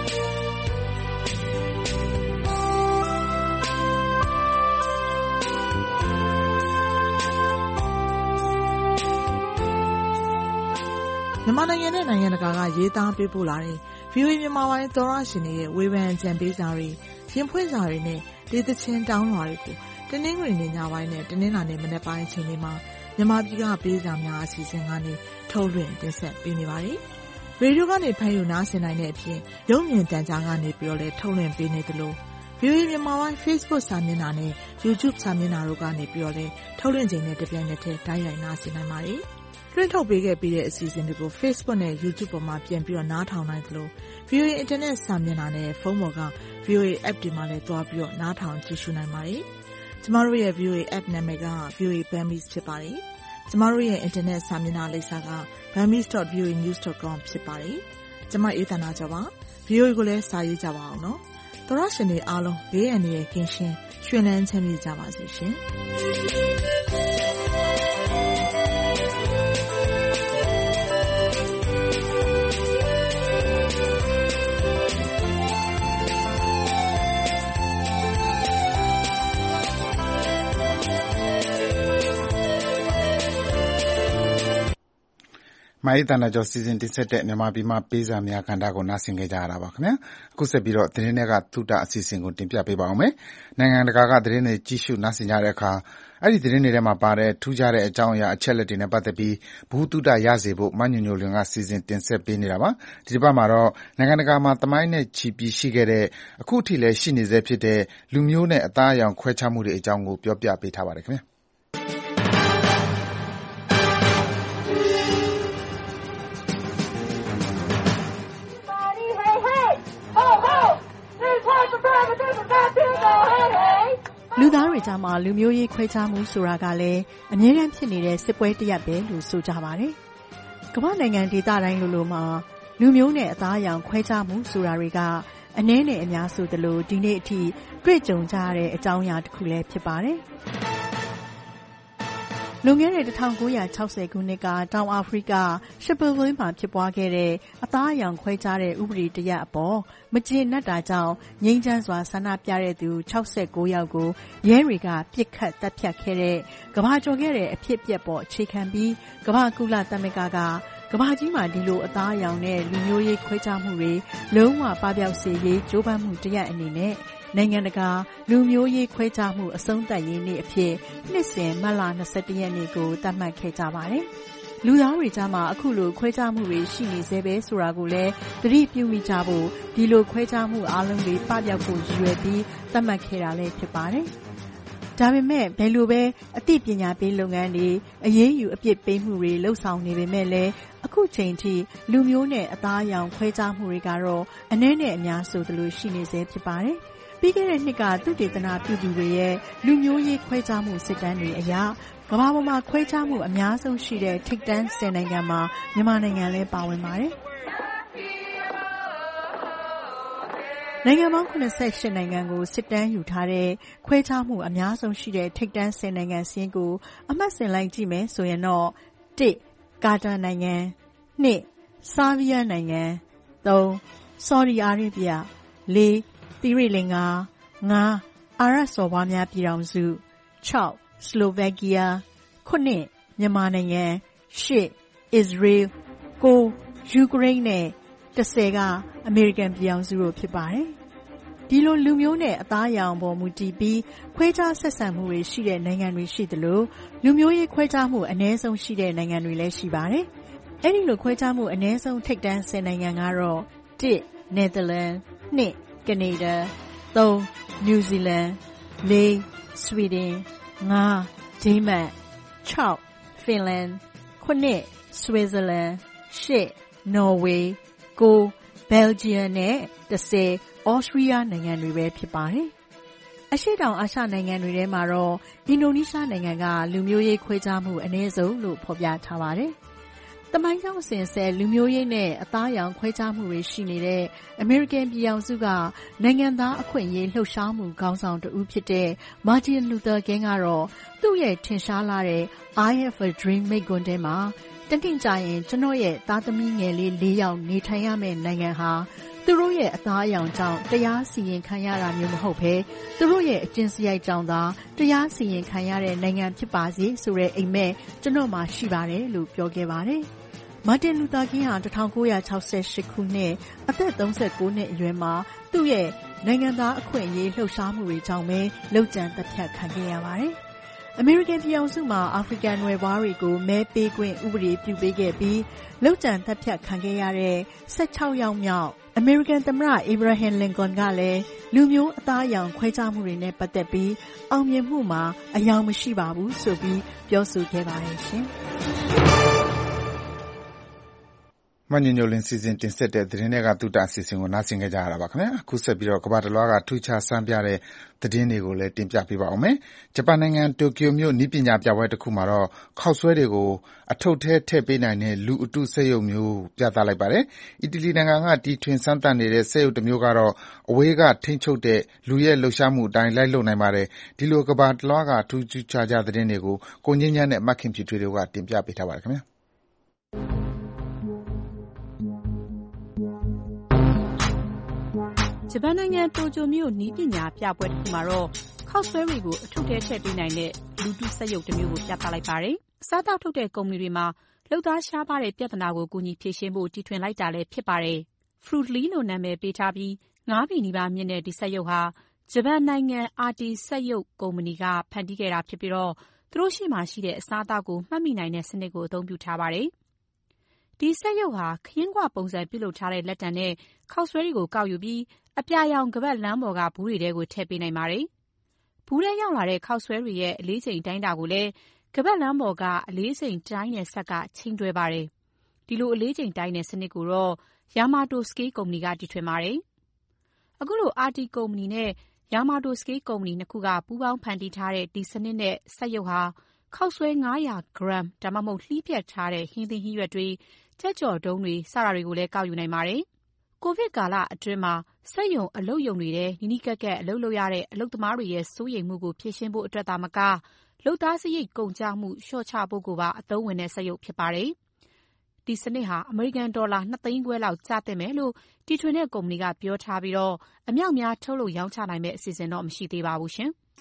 မြန်မာနိုင်ငံနဲ့နိုင်ငံတကာကရေးသားပေးပို့လာတဲ့ဗီအိုအေမြန်မာပိုင်းသောရရှင်တွေရဲ့ဝေဖန်အကြံပေးစာတွေရင်ဖွင့်စာတွေနဲ့ဒေသချင်းတောင်းလွှာတွေကိုတနင်္ဂနွေနေ့ညပိုင်းနဲ့တနင်္လာနေ့မနက်ပိုင်းအချိန်တွေမှာမြန်မာပြည်ကပေးစာများအစီအစဉ်ကနေထုတ်လွှင့်တင်ဆက်ပေးနေပါတယ်။ရေဒီယိုကနေဖမ်းယူနားဆင်နိုင်တဲ့အပြင်ရုပ်မြင်သံကြားကနေပြီးတော့လည်းထုတ်လွှင့်ပေးနေသလိုဗီအိုအေမြန်မာပိုင်း Facebook စာမျက်နှာနဲ့ YouTube စာမျက်နှာတို့ကနေပြီးတော့လည်းထုတ်လွှင့်ချိန်နဲ့တပြိုင်နက်တည်းတိုက်ရိုက်နားဆင်နိုင်ပါတယ်။တွင်းထုတ်ပေးခဲ့ပြီးတဲ့အစီအစဉ်တွေကို Facebook နဲ့ YouTube ပေါ်မှာပြန်ပြီးတော့နားထောင်နိုင်သလို ဗီအိုအေ Internet စာမျက်နှာနဲ့ဖုန်းပေါ်က ဗီအိုအေ App တွေမှာလည်းတွားပြီးတော့နားထောင်ကြည့်ရှုနိုင်ပါတယ်။ကျမတို့ရဲ့ ဗီအိုအေ App နာမည်က ဗီအိုအေ Burmese ဖြစ်ပါတယ်။ကျမတို့ရဲ့ Internet စာမျက်နှာလိပ်စာက burmese dot v o a news dot com ဖြစ်ပါတယ်။ကျမအေးသန္တာကျော်ပါ။ ဗီအိုအေကိုလည်းစာရေးကြပါအောင်နော်။သောရရှင်တွေအားလုံးဘေးအန္တရာယ်ကင်းရှင်းရွှင်လန်းချမ်းမြေ့ကြပါစေရှင်။မအေးသန္တာကျော်စီစဉ်တင်ဆက်တဲ့မြန်မာပြည်မှာပေးစာများကဏ္ဍကိုနားဆင်ခဲ့ကြရတာပါခင်ဗျာအခုဆက်ပြီးတော့သတင်းတွေကသုတအစီအစဉ်ကိုတင်ပြပေးပါအောင်မယ်နိုင်ငံတကာကသတင်းတွေကြည့်ရှုနားဆင်ကြတဲ့အခါအဲ့ဒီသတင်းတွေထဲမှာပါတဲ့ထူးခြားတဲ့အကြောင်းအရာအချက်လက်တွေနဲ့ပတ်သက်ပြီးဘူးသုတရစေဖို့မညွညိုလွင်ကစီစဉ်တင်ဆက်ပေးနေတာပါဒီတစ်ပတ်မှာတော့နိုင်ငံတကာမှာသမိုင်းနဲ့ချီပြီးရှိခဲ့တဲ့အခုထိလည်းရှိနေသေးဖြစ်တဲ့လူမျိုးနဲ့အသားအရောင်ခွဲခြားမှုတွေအကြောင်းကိုပြောပြပေးထားပါတယ်ခင်ဗျာလူသားတွေကြားမှာလူမျိုးရေးခွဲခြားမှုဆိုတာကလည်းအမြဲတမ်းဖြစ်နေတဲ့စစ်ပွဲတစ်ရပ်ပဲလို့ဆိုကြပါတယ်။ကမ္ဘာနိုင်ငံဒေသတိုင်းလိုလိုမှာလူမျိုးနဲ့အသားအရောင်ခွဲခြားမှုဆိုတာတွေကအနည်းနဲ့အများဆိုသလိုဒီနေ့အထိတွေ့ကြုံကြရတဲ့အကြောင်းအရာတစ်ခုလည်းဖြစ်ပါတယ်။လွန်ခဲ့တဲ့၁၉၆၀ခုနှစ်ကတောင်အာဖရိကရှပယ်ဝင်းမှာဖြစ်ပွားခဲ့တဲ့အသားအရောင်ခွဲခြားတဲ့ဥပဒေတရပ်အပေါ်မကျေနပ်တာကြောင့်ငြိမ်းချမ်းစွာဆန္ဒပြတဲ့သူ၆၉ယောက်ကိုရဲတွေကပြစ်ခတ်တပ်ဖြတ်ခဲ့တဲ့ကမ္ဘာကျော်ခဲ့တဲ့အဖြစ်အပျက်ပေါ်အခြေခံပြီးကမ္ဘာကုလသမဂ္ဂကကမ္ဘာကြီးမှာဒီလိုအသားအရောင်နဲ့လူမျိုးရေးခွဲခြားမှုတွေလုံးဝပပျောက်စေရေးကြိုးပမ်းမှုတရပ်အနေနဲ့နိုင်ငံတကာလူမျိုးရေးခွဲခြားမှုအဆုံးသတ်ရေးနေ့အဖြစ်နှစ်စဉ်မတ်လ၂၁ရက်နေ့ကိုသတ်မှတ်ခဲ့ကြပါတယ်။လူသားတွေကြားမှာအခုလိုခွဲခြားမှုတွေရှိနေသေးပဲဆိုတာကိုလည်းသတိပြုမိကြဖို့ဒီလိုခွဲခြားမှုအလုံးတွေပပျောက်ဖို့ရည်ရွယ်ပြီးသတ်မှတ်ခဲ့တာလည်းဖြစ်ပါတယ်။ဒါပေမဲ့ဘယ်လိုပဲအသိပညာပေးလုပ်ငန်းတွေအရေးယူအပြစ်ပေးမှုတွေလှုပ်ဆောင်နေပေမဲ့လည်းအခုချိန်ထိလူမျိုးနဲ့အသားအရောင်ခွဲခြားမှုတွေကတော့အနည်းနဲ့အများဆိုသလိုရှိနေသေးဖြစ်ပါတယ်။ပြီးခဲ့တဲ့နှစ်ကသုတေသနပြုသူတွေရဲ့လူမျိုးရေးခွဲခြားမှုစစ်တမ်းတွေအရကမ္ဘာပေါ်မှာခွဲခြားမှုအများဆုံးရှိတဲ့ထိပ်တန်းဆယ်နိုင်ငံမှာမြန်မာနိုင်ငံလည်းပါဝင်ပါတယ်။နိုင်ငံပေါင်း၇၈နိုင်ငံကိုစစ်တမ်းယူထားတဲ့ခွဲခြားမှုအများဆုံးရှိတဲ့ထိပ်တန်းဆယ်နိုင်ငံစာရင်းကိုအမှတ်စဉ်လိုက်ကြည့်မယ်ဆိုရင်တော့၁ကာတာနိုင်ငံ၂ဆာဗီးယားနိုင်ငံ၃ဆော်ဒီအာရေဗျ၄သီရိလင်္ကာ၅အာရပ်စော်ဘွားများပြည်ထောင်စု၆စလိုဗက်ကီးယားခုနှစ်မြန်မာနိုင်ငံရှစ်အစ္စရေးကိုယူကရိန်းနဲ့တစ်ဆယ်ကအမေရိကန်ပြည်ထောင်စုတို့ဖြစ်ပါတယ်။ဒီလိုလူမျိုးနဲ့အသားအရောင်ပေါ်မူတည်ပြီးခွဲခြားဆက်ဆံမှုတွေရှိတဲ့နိုင်ငံတွေရှိသလိုလူမျိုးရေးခွဲခြားမှုအနည်းဆုံးရှိတဲ့နိုင်ငံတွေလည်းရှိပါတယ်။အဲဒီလိုခွဲခြားမှုအနည်းဆုံးထိပ်တန်းဆယ်နိုင်ငံကတော့၁နယ်သာလန်၂ကနေဒါ၃နယူးဇီလန်၄ဆွီဒင်၅ဒိန်းမတ်၆ဖင်လန်ခုနှစ်ဆွစ်ဇာလန်၈နော်ဝေ၉ဘယ်လ်ဂျီယံနဲ့တစ်ဆယ်ဩစတြီးယားနိုင်ငံတွေပဲဖြစ်ပါတယ်။အရှေ့တောင်အာရှနိုင်ငံတွေထဲမှာတော့အင်ဒိုနီးရှားနိုင်ငံကလူမျိုးရေးခွဲခြားမှုအနည်းဆုံးလို့ဖော်ပြထားပါတယ်။သမိုင်းကြောင်းအစဉ်အဆက်လူမျိုးရေးနဲ့အသားအရောင်ခွဲခြားမှုတွေရှိနေတဲ့အမေရိကန်ပြည်ထောင်စုကနိုင်ငံသားအခွင့်အရေးလှုပ်ရှားမှုခေါင်းဆောင်တဦးဖြစ်တဲ့မာတင်လူသာကင်းကတော့သူ့ရဲ့ထင်ရှားလာတဲ့ I have a dream မိန့်ခွန်းထဲမှာတနေ့ကျရင်ကျွန်တော်ရဲ့သားသမီးငယ်လေးလေးယောက်နေထိုင်ရမယ့်နိုင်ငံဟာသူတို့ရဲ့အသားအရောင်ကြောင့်တရားစီရင်ခံရတာမျိုးမဟုတ်ဘဲသူတို့ရဲ့အကျင့်စရိုက်ကြောင့်သာတရားစီရင်ခံရတဲ့နိုင်ငံဖြစ်ပါစေဆိုတဲ့အိမ်မက်ကျွန်တော်မှရှိပါတယ်လို့ပြောခဲ့ပါတယ်။မာတင်လူသာကင်းဟာ၁၉၆၈ခုနှစ်အသက်၃၉နှစ်အရွယ်မှာသူ့ရဲ့နိုင်ငံသားအခွင့်အရေးလှုပ်ရှားမှုတွေကြောင့်ပဲလုပ်ကြံသတ်ဖြတ်ခံခဲ့ရပါတယ်။အမေရိကန်ပြည်ထောင်စုမှာအာဖရိကန်နွယ်ဖွားတွေကိုမဲပေးခွင့်ဥပဒေပြုပေးခဲ့ပြီးလုပ်ကြံသတ်ဖြတ်ခံခဲ့ရတဲ့၁၆ယောက်မြောက်အမေရိကန်သမ္မတအေဗရာဟင်လင်ကွန်ကလည်းလူမျိုးအသားအရောင်ခွဲခြားမှုတွေနဲ့ပတ်သက်ပြီးအောင်မြင်မှုမှာအယောင်မရှိပါဘူးဆိုပြီးပြောဆိုခဲ့ပါတယ်ရှင်။မညညိုလင်းစီစဉ်တင်ဆက်တဲ့သတင်းတွေကတူတာအစီအစဉ်ကိုနားဆင်ကြကြရတာပါခင်ဗျာအခုဆက်ပြီးတော့ကမ္ဘာတလွှားကထူးခြားဆန်းပြတဲ့သတင်းတွေကိုလည်းတင်ပြပေးပါအောင်မယ်ဂျပန်နိုင်ငံတိုကျိုမြို့နည်းပညာပြပွဲတစ်ခုမှာတော့ခောက်ဆွဲတွေကိုအထုပ်ထဲထည့်ပေးနိုင်တဲ့လူအတုစက်ရုပ်မျိုးပြသလိုက်ပါတယ်အီတလီနိုင်ငံကတီထွင်စမ်းသပ်နေတဲ့စက်ရုပ်တစ်မျိုးကတော့အဝေးကထိန်းချုပ်တဲ့လူရဲ့လှုပ်ရှားမှုအတိုင်းလိုက်လုပ်နိုင်ပါတယ်ဒီလိုကမ္ဘာတလွှားကထူးခြားခြားသတင်းတွေကိုကိုငင်းညမ်းနဲ့မခင်ဖြူထွေးတို့ကတင်ပြပေးထားပါတယ်ခင်ဗျာဂျပန်နိုင်ငံတိုကျိုမြို့နည်းပညာပြပွဲတစ်ခုမှာတော့ခောက်ဆွဲတွေကိုအထုပ်ထဲထည့်ပေးနိုင်တဲ့လူတုစက်ရုပ်တစ်မျိုးကိုပြသလိုက်ပါတယ်။အစားတောက်ထုတ်တဲ့ကုမ္ပဏီတွေမှာလုပ်သားရှားပါးတဲ့ပြဿနာကိုကူညီဖြေရှင်းဖို့တီထွင်လိုက်တာလည်းဖြစ်ပါတယ်။ Fruitly လို့နာမည်ပေးထားပြီးငါးပေနီးပါးမြင့်တဲ့ဒီစက်ရုပ်ဟာဂျပန်နိုင်ငံအာတီစက်ရုပ်ကုမ္ပဏီကဖန်တီးခဲ့တာဖြစ်ပြီးတော့သူတို့ရှိမှရှိတဲ့အစားအသောက်ကိုမှတ်မိနိုင်တဲ့စနစ်ကိုအသုံးပြုထားပါတယ်။ဒီစက်ရုပ်ဟာခရင်းခွပုံစံပြုလုပ်ထားတဲ့လက်တံနဲ့ခောက်ဆွဲတွေကိုကောက်ယူပြီးအပြာရောင်ကပတ်လမ်းပေါ်ကဘူးတွေထဲကိုထည့်ပေးနိုင်ပါတယ်။ဘူးထဲရောက်လာတဲ့ခောက်ဆွဲတွေရဲ့အလေးချိန်တိုင်းတာကိုလည်းကပတ်လမ်းပေါ်ကအလေးချိန်တိုင်းတဲ့ဆက်ကချိန်တွယ်ပါတယ်။ဒီလိုအလေးချိန်တိုင်းတဲ့စနစ်ကိုတော့ Yamato Scale ကုမ္ပဏီကတီထွင်ပါတယ်။အခုလို အာတီ ကုမ္ပဏီနဲ့ Yamato Scale ကုမ္ပဏီနှစ်ခုကပူးပေါင်းဖန်တီးထားတဲ့ဒီစနစ်နဲ့စက်ရုပ်ဟာခောက်ဆွဲငါးရာဂရမ်ဒါမှမဟုတ်လှီးပြတ်ထားတဲ့ဟင်းသီးဟင်းရွက်တွေကြက်ကြော်တုံးတွေစတာတွေကိုလည်းကောက်ယူနိုင်ပါတယ်။ကိုဗစ်ကာလအတွင်းမှာစက်ရုံအလုပ်ရုံတွေထဲနီးနီးကပ်ကပ်အလုပ်လုပ်ရတဲ့အလုပ်သမားတွေရဲ့စိုးရိမ်မှုကိုဖြေရှင်းဖို့အတွက်သာမကလုပ်သားစရိတ်ကုန်ကျမှုလျှော့ချဖို့ကိုပါအသုံးဝင်တဲ့စက်ရုပ်ဖြစ်ပါတယ်။ဒီစနစ်ဟာအမေရိကန်ဒေါ်လာနှစ်သိန်းခွဲလောက်ကျသင့်မယ်လို့တီထွင်တဲ့ကုမ္ပဏီကပြောထားပြီးတော့အမြောက်များထုတ်လုပ်ရောင်းချနိုင်မယ့်အစီအစဉ်တော့မရှိသေးပါဘူးရှင်။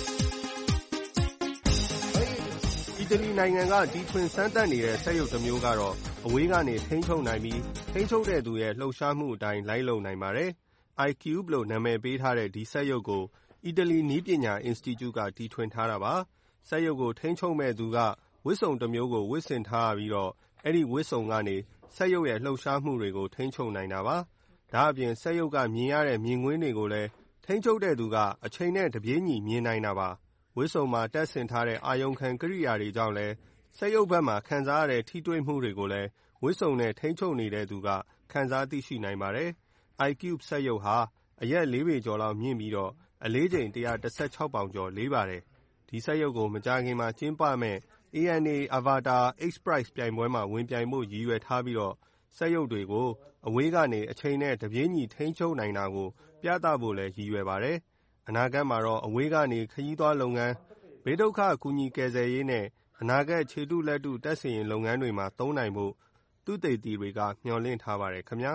အီတလီနိုင်ငံကတီထွင်စမ်းသပ်နေတဲ့စက်ရုပ်တစ်မျိုးကတော့အဝေးကနေထိန်းချုပ်နိုင်ပြီးထိန်းချုပ်တဲ့သူရဲ့လှုပ်ရှားမှုအတိုင်းလိုက်လုပ်နိုင်ပါတယ်။ iCube လို့နာမည်ပေးထားတဲ့ဒီစက်ရုပ်ကိုအီတလီနည်းပညာအင်စတီကျုကတီထွင်ထားတာပါ။စက်ရုပ်ကိုထိန်းချုပ်မဲ့သူကဝတ်စုံတစ်မျိုးကိုဝတ်ဆင်ထားရပြီးတော့အဲ့ဒီဝတ်စုံကနေစက်ရုပ်ရဲ့လှုပ်ရှားမှုတွေကိုထိန်းချုပ်နိုင်တာပါ။ဒါအပြင်စက်ရုပ်ကမြင်ရတဲ့မြင်ကွင်းတွေကိုလည်းထိန်းချုပ်တဲ့သူကအချိန်နဲ့တပြေးညီမြင်နိုင်တာပါ။ဝတ်စုံမှာတပ်ဆင်ထားတဲ့အာရုံခံကိရိယာတွေကြောင့်လည်းစက်ရုပ်ဘက်မှာခံစားရတဲ့ထိတွေ့မှုတွေကိုလည်းဝတ်စုံနဲ့ထိန်းချုပ်နေတဲ့သူကခံစားသိရှိနိုင်ပါတယ်။ iCube စက်ရုပ်ဟာအရက်လေးပေကျော်လောက်မြင့်ပြီးတော့အလေးချိန်တစ်ရာတစ်ဆယ့်ခြောက်ပေါင်ကျော်လေးပါတယ်။ဒီစက်ရုပ်ကိုမကြာခင်မှာကျင်းပမယ့် A N A Avatar X Prize ပြိုင်ပွဲမှာဝင်ပြိုင်ဖို့ရည်ရွယ်ထားပြီးတော့စက်ရုပ်တွေကိုအဝေးကနေအချိန်နဲ့တပြေးညီထိန်းချုပ်နိုင်တာကိုပြသဖို့လည်းရည်ရွယ်ပါတယ်။အနာဂတ်မှာတော့အဝေးကနေခရီးသွားလုပ်ငန်းဘေးဒုက္ခကူညီကယ်ဆယ်ရေးနဲ့အနာဂတ်ခြေတုလက်တုတပ်ဆင်ရေးလုပ်ငန်းတွေမှာသုံးနိုင်ဖို့သုတေသီတွေကမျှော်လင့်ထားပါတယ်ခင်ဗျာ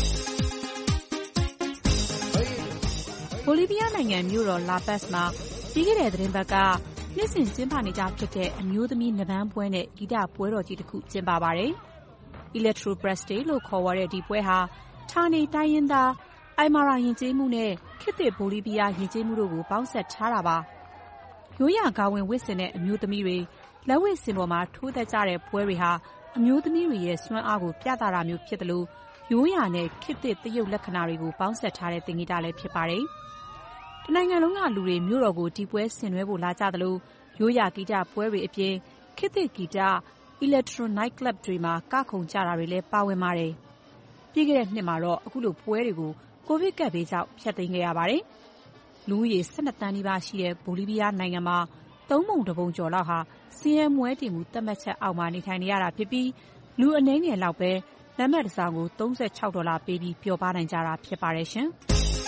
ဘိုလီးဗီးယားနိုင်ငံမြို့တော်လာပက်စ်မှာပြီးခဲ့တဲ့သတင်းပတ်ကနှစ်စဉ်ကျင်းပနေကြဖြစ်တဲ့အမျိုးသမီးနပန်းပွဲနဲ့ဂီတပွဲတော်ကြီးတစ်ခုကျင်းပပါတယ်။ Electro Press Day လို့ခေါ်ဝေါ်တဲ့ဒီပွဲဟာဌာနေတိုင်းရင်းသားအိုင်မာရာယဉ်ကျေးမှုနဲ့ခေတ်သစ်ဘိုလီးဗီးယားယဉ်ကျေးမှုတို့ကိုပေါင်းစပ်ထားတာပါ။ရိုးရာဂါဝင်ဝတ်ဆင်တဲ့အမျိုးသမီးတွေလက်ဝတ်စင်ပေါ်မှာထိုးသက်ကြတဲ့ပွဲတွေဟာအမျိုးသမီးတွေရဲ့စွမ်းအားကိုပြသတာမျိုးဖြစ်တယ်လို့ရိုးရာနဲ့ခေတ်သစ်သရုပ်လက္ခဏာတွေကိုပေါင်းစပ်ထားတဲ့သင်္ကေတလည်းဖြစ်ပါတယ်။တနိုင်ငံလုံးကလူတွေမြို့တော်ကိုဒီပွဲဆင်နွှဲဖို့လာကြသလိုရိုးရာဂီတပွဲတွေအပြင်ခေတ်သစ်ဂီတ Electro Night Club တွေမှာကခုန်ကြတာတွေလည်းပါဝင်ပါတယ်။ပြီးခဲ့တဲ့နှစ်မှာတော့အခုလိုပွဲတွေကိုကိုဗစ်ကပ်ဘေးကြောင့်ဖျက်သိမ်းခဲ့ရပါတယ်။လူဦးရေ၁၂သန်းနီးပါးရှိတဲ့ဘိုလီးဗီးယားနိုင်ငံမှာသုံးပုံတစ်ပုံကျော်လောက်ဟာဆင်းရဲမွဲတေမှုသတ်မှတ်ချက်အောက်မှာနေထိုင်နေရတာဖြစ်ပြီးလူအနည်းငယ်လောက်ပဲလက်မှတ်တစ်စောင်ကိုသုံးဆယ့်ခြောက်ဒေါ်လာပေးပြီးပျော်ပါနိုင်ကြတာဖြစ်ပါတယ်ရှင်။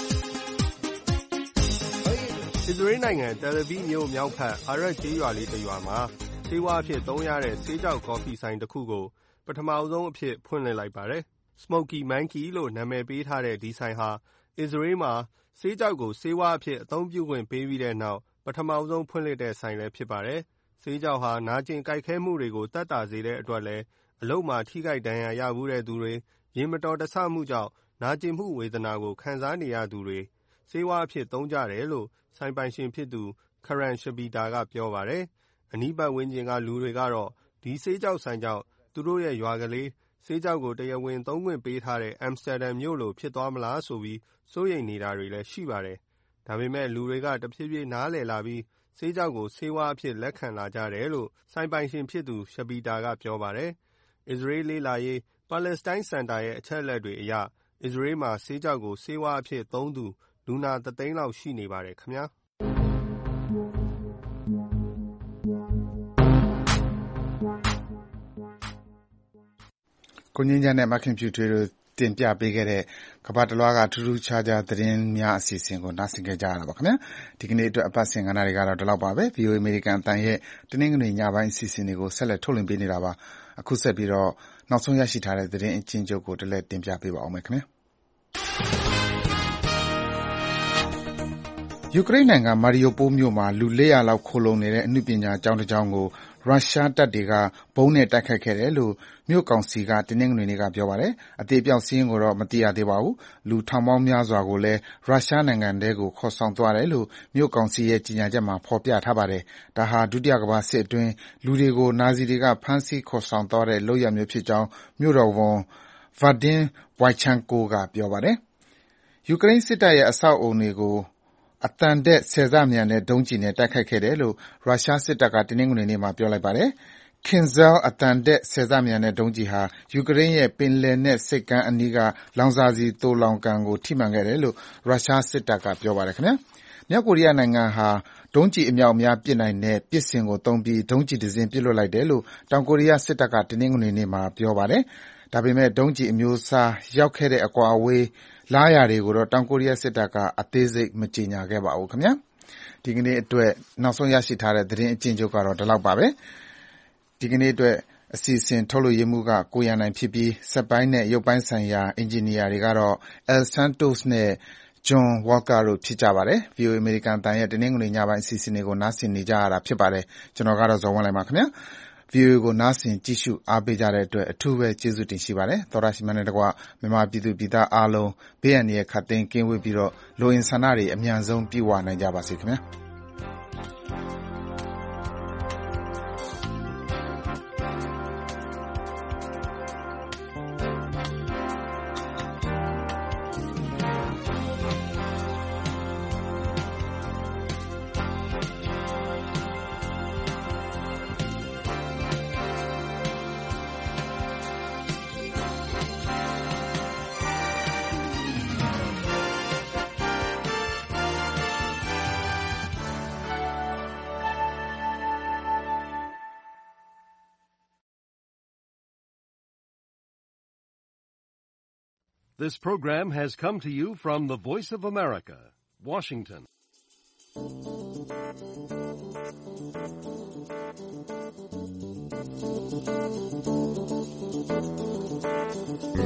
အစ္စရေးနိုင်ငံတယ်လ်အဗီဗ်မြို့မြောက်ဘက်အာရပ်ကျေးရွာလေးတစ်ရွာမှာဆေးဝါးအဖြစ်သုံးရတဲ့ဆေးခြောက်ကော်ဖီဆိုင်တစ်ခုကိုပထမဆုံးအဖြစ်ဖွင့်လှစ်လိုက်ပါတယ်။ Smoky Monkey လို့နာမည်ပေးထားတဲ့ဒီဆိုင်ဟာအစ္စရေးမှာဆေးခြောက်ကိုဆေးဝါးအဖြစ်အသုံးပြုခွင့်ပေးပြီးတဲ့နောက်ပထမဆုံးဖွင့်လှစ်တဲ့ဆိုင်လည်းဖြစ်ပါတယ်။ဆေးခြောက်ဟာနာကျင်ကိုက်ခဲမှုတွေကိုသက်သာစေတဲ့အတွက်လည်းအလုပ်မှာထိခိုက်ဒဏ်ရာရဘူးတဲ့သူတွေရေမတော်တဆမှုကြောင့်နာကျင်မှုဝေဒနာကိုခံစားနေရသူတွေဆေးဝါးအဖြစ်သုံးကြတယ်လို့ဆိုင်ပိုင်ရှင်ဖြစ်သူ Karen Shabita ကပြောပါတယ်။အနီးပတ်ဝန်းကျင်ကလူတွေကတော့ဒီဆေးခြောက်ဆိုင်ကြောင့်သူတို့ရဲ့ရွာကလေးဆေးခြောက်ကိုတရားဝင်သုံးခွင့်ပေးထားတဲ့ Amsterdam မြို့လိုဖြစ်သွားမလားဆိုပြီးစိုးရိမ်နေတာတွေလည်းရှိပါတယ်။ဒါပေမဲ့လူတွေကတဖြည်းဖြည်းနားလည်လာပြီးဆေးခြောက်ကိုဆေးဝါးအဖြစ်လက်ခံလာကြတယ်လို့ဆိုင်ပိုင်ရှင်ဖြစ်သူ Shabita ကပြောပါတယ်။အစ္စရေးလေ့လာရေး Palestine Center ရဲ့အချက်အလက်တွေအရအစ္စရေးမှာဆေးခြောက်ကိုဆေးဝါးအဖြစ်သုံးသူလူနာတစ်သိန်းလောက်ရှိနေပါတယ်ခင်ဗျာကိုငင်းချမ်းနဲ့မခင်ဖြူထွေးတို့တင်ပြပေးခဲ့တဲ့ကမ္ဘာတစ်လွှားကထူးထူးခြားခြားသတင်းများအစီအစဉ်ကိုနားဆင်ကြကြရတာပါခင်ဗျာဒီကနေ့အတွက်အပတ်စဉ်ကဏ္ဍတွေကတော့ဒီလောက်ပါပဲ ဗီအိုအေ American အသံရဲ့တနင်္ဂနွေညပိုင်းအစီအစဉ်တွေကိုဆက်လက်ထုတ်လွှင့်ပေးနေတာပါအခုဆက်ပြီးတော့နောက်ဆုံးရရှိထားတဲ့သတင်းအကျဉ်းချုပ်ကိုတလက်တင်ပြပေးပါအောင်မယ်ခင်ဗျာယူကရိန်းနိုင်ငံမာရီယိုပိုးမြို့မှာလူ၄၀၀လောက်ခိုလှုံနေတဲ့အနုပညာကျောင်းတစ်ကျောင်းကိုရုရှားတပ်တွေကဗုံးနဲ့တိုက်ခိုက်ခဲ့တယ်လို့မြို့ကောင်စီကတနင်္ဂနွေနေ့ကပြောပါတယ်။အသေအပျောက်စာရင်းကိုတော့မသိရသေးပါဘူး။လူထောင်ပေါင်းများစွာကိုလည်းရုရှားနိုင်ငံထဲကိုခေါ်ဆောင်သွားတယ်လို့မြို့ကောင်စီရဲ့ကြေညာချက်မှာဖော်ပြထားပါတယ်။ဒါဟာဒုတိယကမ္ဘာစစ်အတွင်းလူတွေကိုနာဇီတွေကဖမ်းဆီးခေါ်ဆောင်သွားတဲ့လုပ်ရပ်မျိုးဖြစ်ကြောင်းမြို့တော်ဝန် Vadim Boychenko ကပြောပါတယ်။ယူကရိန်းစစ်တပ်ရဲ့အဆောက်အအုံတွေကိုအသံထက်ဆယ်ဆမြန်တဲ့ဒုံးကျည်နဲ့တိုက်ခိုက်ခဲ့တယ်လို့ရုရှားစစ်တပ်ကတနင်္ဂနွေနေ့မှာပြောလိုက်ပါတယ်။ Kinzhal အသံထက်ဆယ်ဆမြန်တဲ့ဒုံးကျည်ဟာယူကရိန်းရဲ့ပင်လယ်နက်ဆိပ်ကမ်းအနီးကလောင်စာဆီသိုလှောင်ကန်ကိုထိမှန်ခဲ့တယ်လို့ရုရှားစစ်တပ်ကပြောပါတယ်ခင်ဗျာ။မြောက်ကိုရီးယားနိုင်ငံဟာဒုံးကျည်အမြောက်အများပစ်နိုင်တဲ့ပစ်စင်ကိုသုံးပြီးဒုံးကျည်တစ်စင်းပစ်လွှတ်လိုက်တယ်လို့တောင်ကိုရီးယားစစ်တပ်ကတနင်္ဂနွေနေ့မှာပြောပါတယ်။ဒါပေမဲ့ဒုံးကျည်အမျိုးအစားရောက်ခဲ့တဲ့အကွာအဝေးလားယာတွေကိုတော့တောင်ကိုရီးယားစစ်တပ်ကအသေးစိတ်မကြေညာခဲ့ပါဘူးခင်ဗျာဒီကနေ့အတွက်နောက်ဆုံးရရှိထားတဲ့သတင်းအကျဉ်းချုပ်ကတော့ဒီလောက်ပါပဲဒီကနေ့အတွက်အစီအစဉ်ထုတ်လွှင့်ရမှုကကိုရန်နိုင်ဖြစ်ပြီးစက်ပိုင်းနဲ့ရုပ်ပိုင်းဆိုင်ရာအင်ဂျင်နီယာတွေကတော့ El Santos နဲ့ John Walker တို့ဖြစ်ကြပါတယ် ဗီအိုအေ American အသံရဲ့တနင်္ဂနွေညပိုင်းအစီအစဉ်တွေကိုနားဆင်နေကြရတာဖြစ်ပါတယ်ကျွန်တော်ကတော့ဇော်ဝင်းလိုက်ပါခင်ဗျာဗီအိုအေကိုနားဆင်ကြည့်ရှုအားပေးကြတဲ့အတွက်အထူးပဲကျေးဇူးတင်ရှိပါတယ်သောရရှိမှနဲ့တကွမြန်မာပြည်သူပြည်သားအားလုံးဘေးအန္တရာယ်ခတ်သိမ်းကင်းဝေးပြီးတော့လိုအင်ဆန္ဒတွေအမြန်ဆုံးပြည့်ဝနိုင်ကြပါစေခင်ဗျာ This program has come to you from the Voice of America, Washington.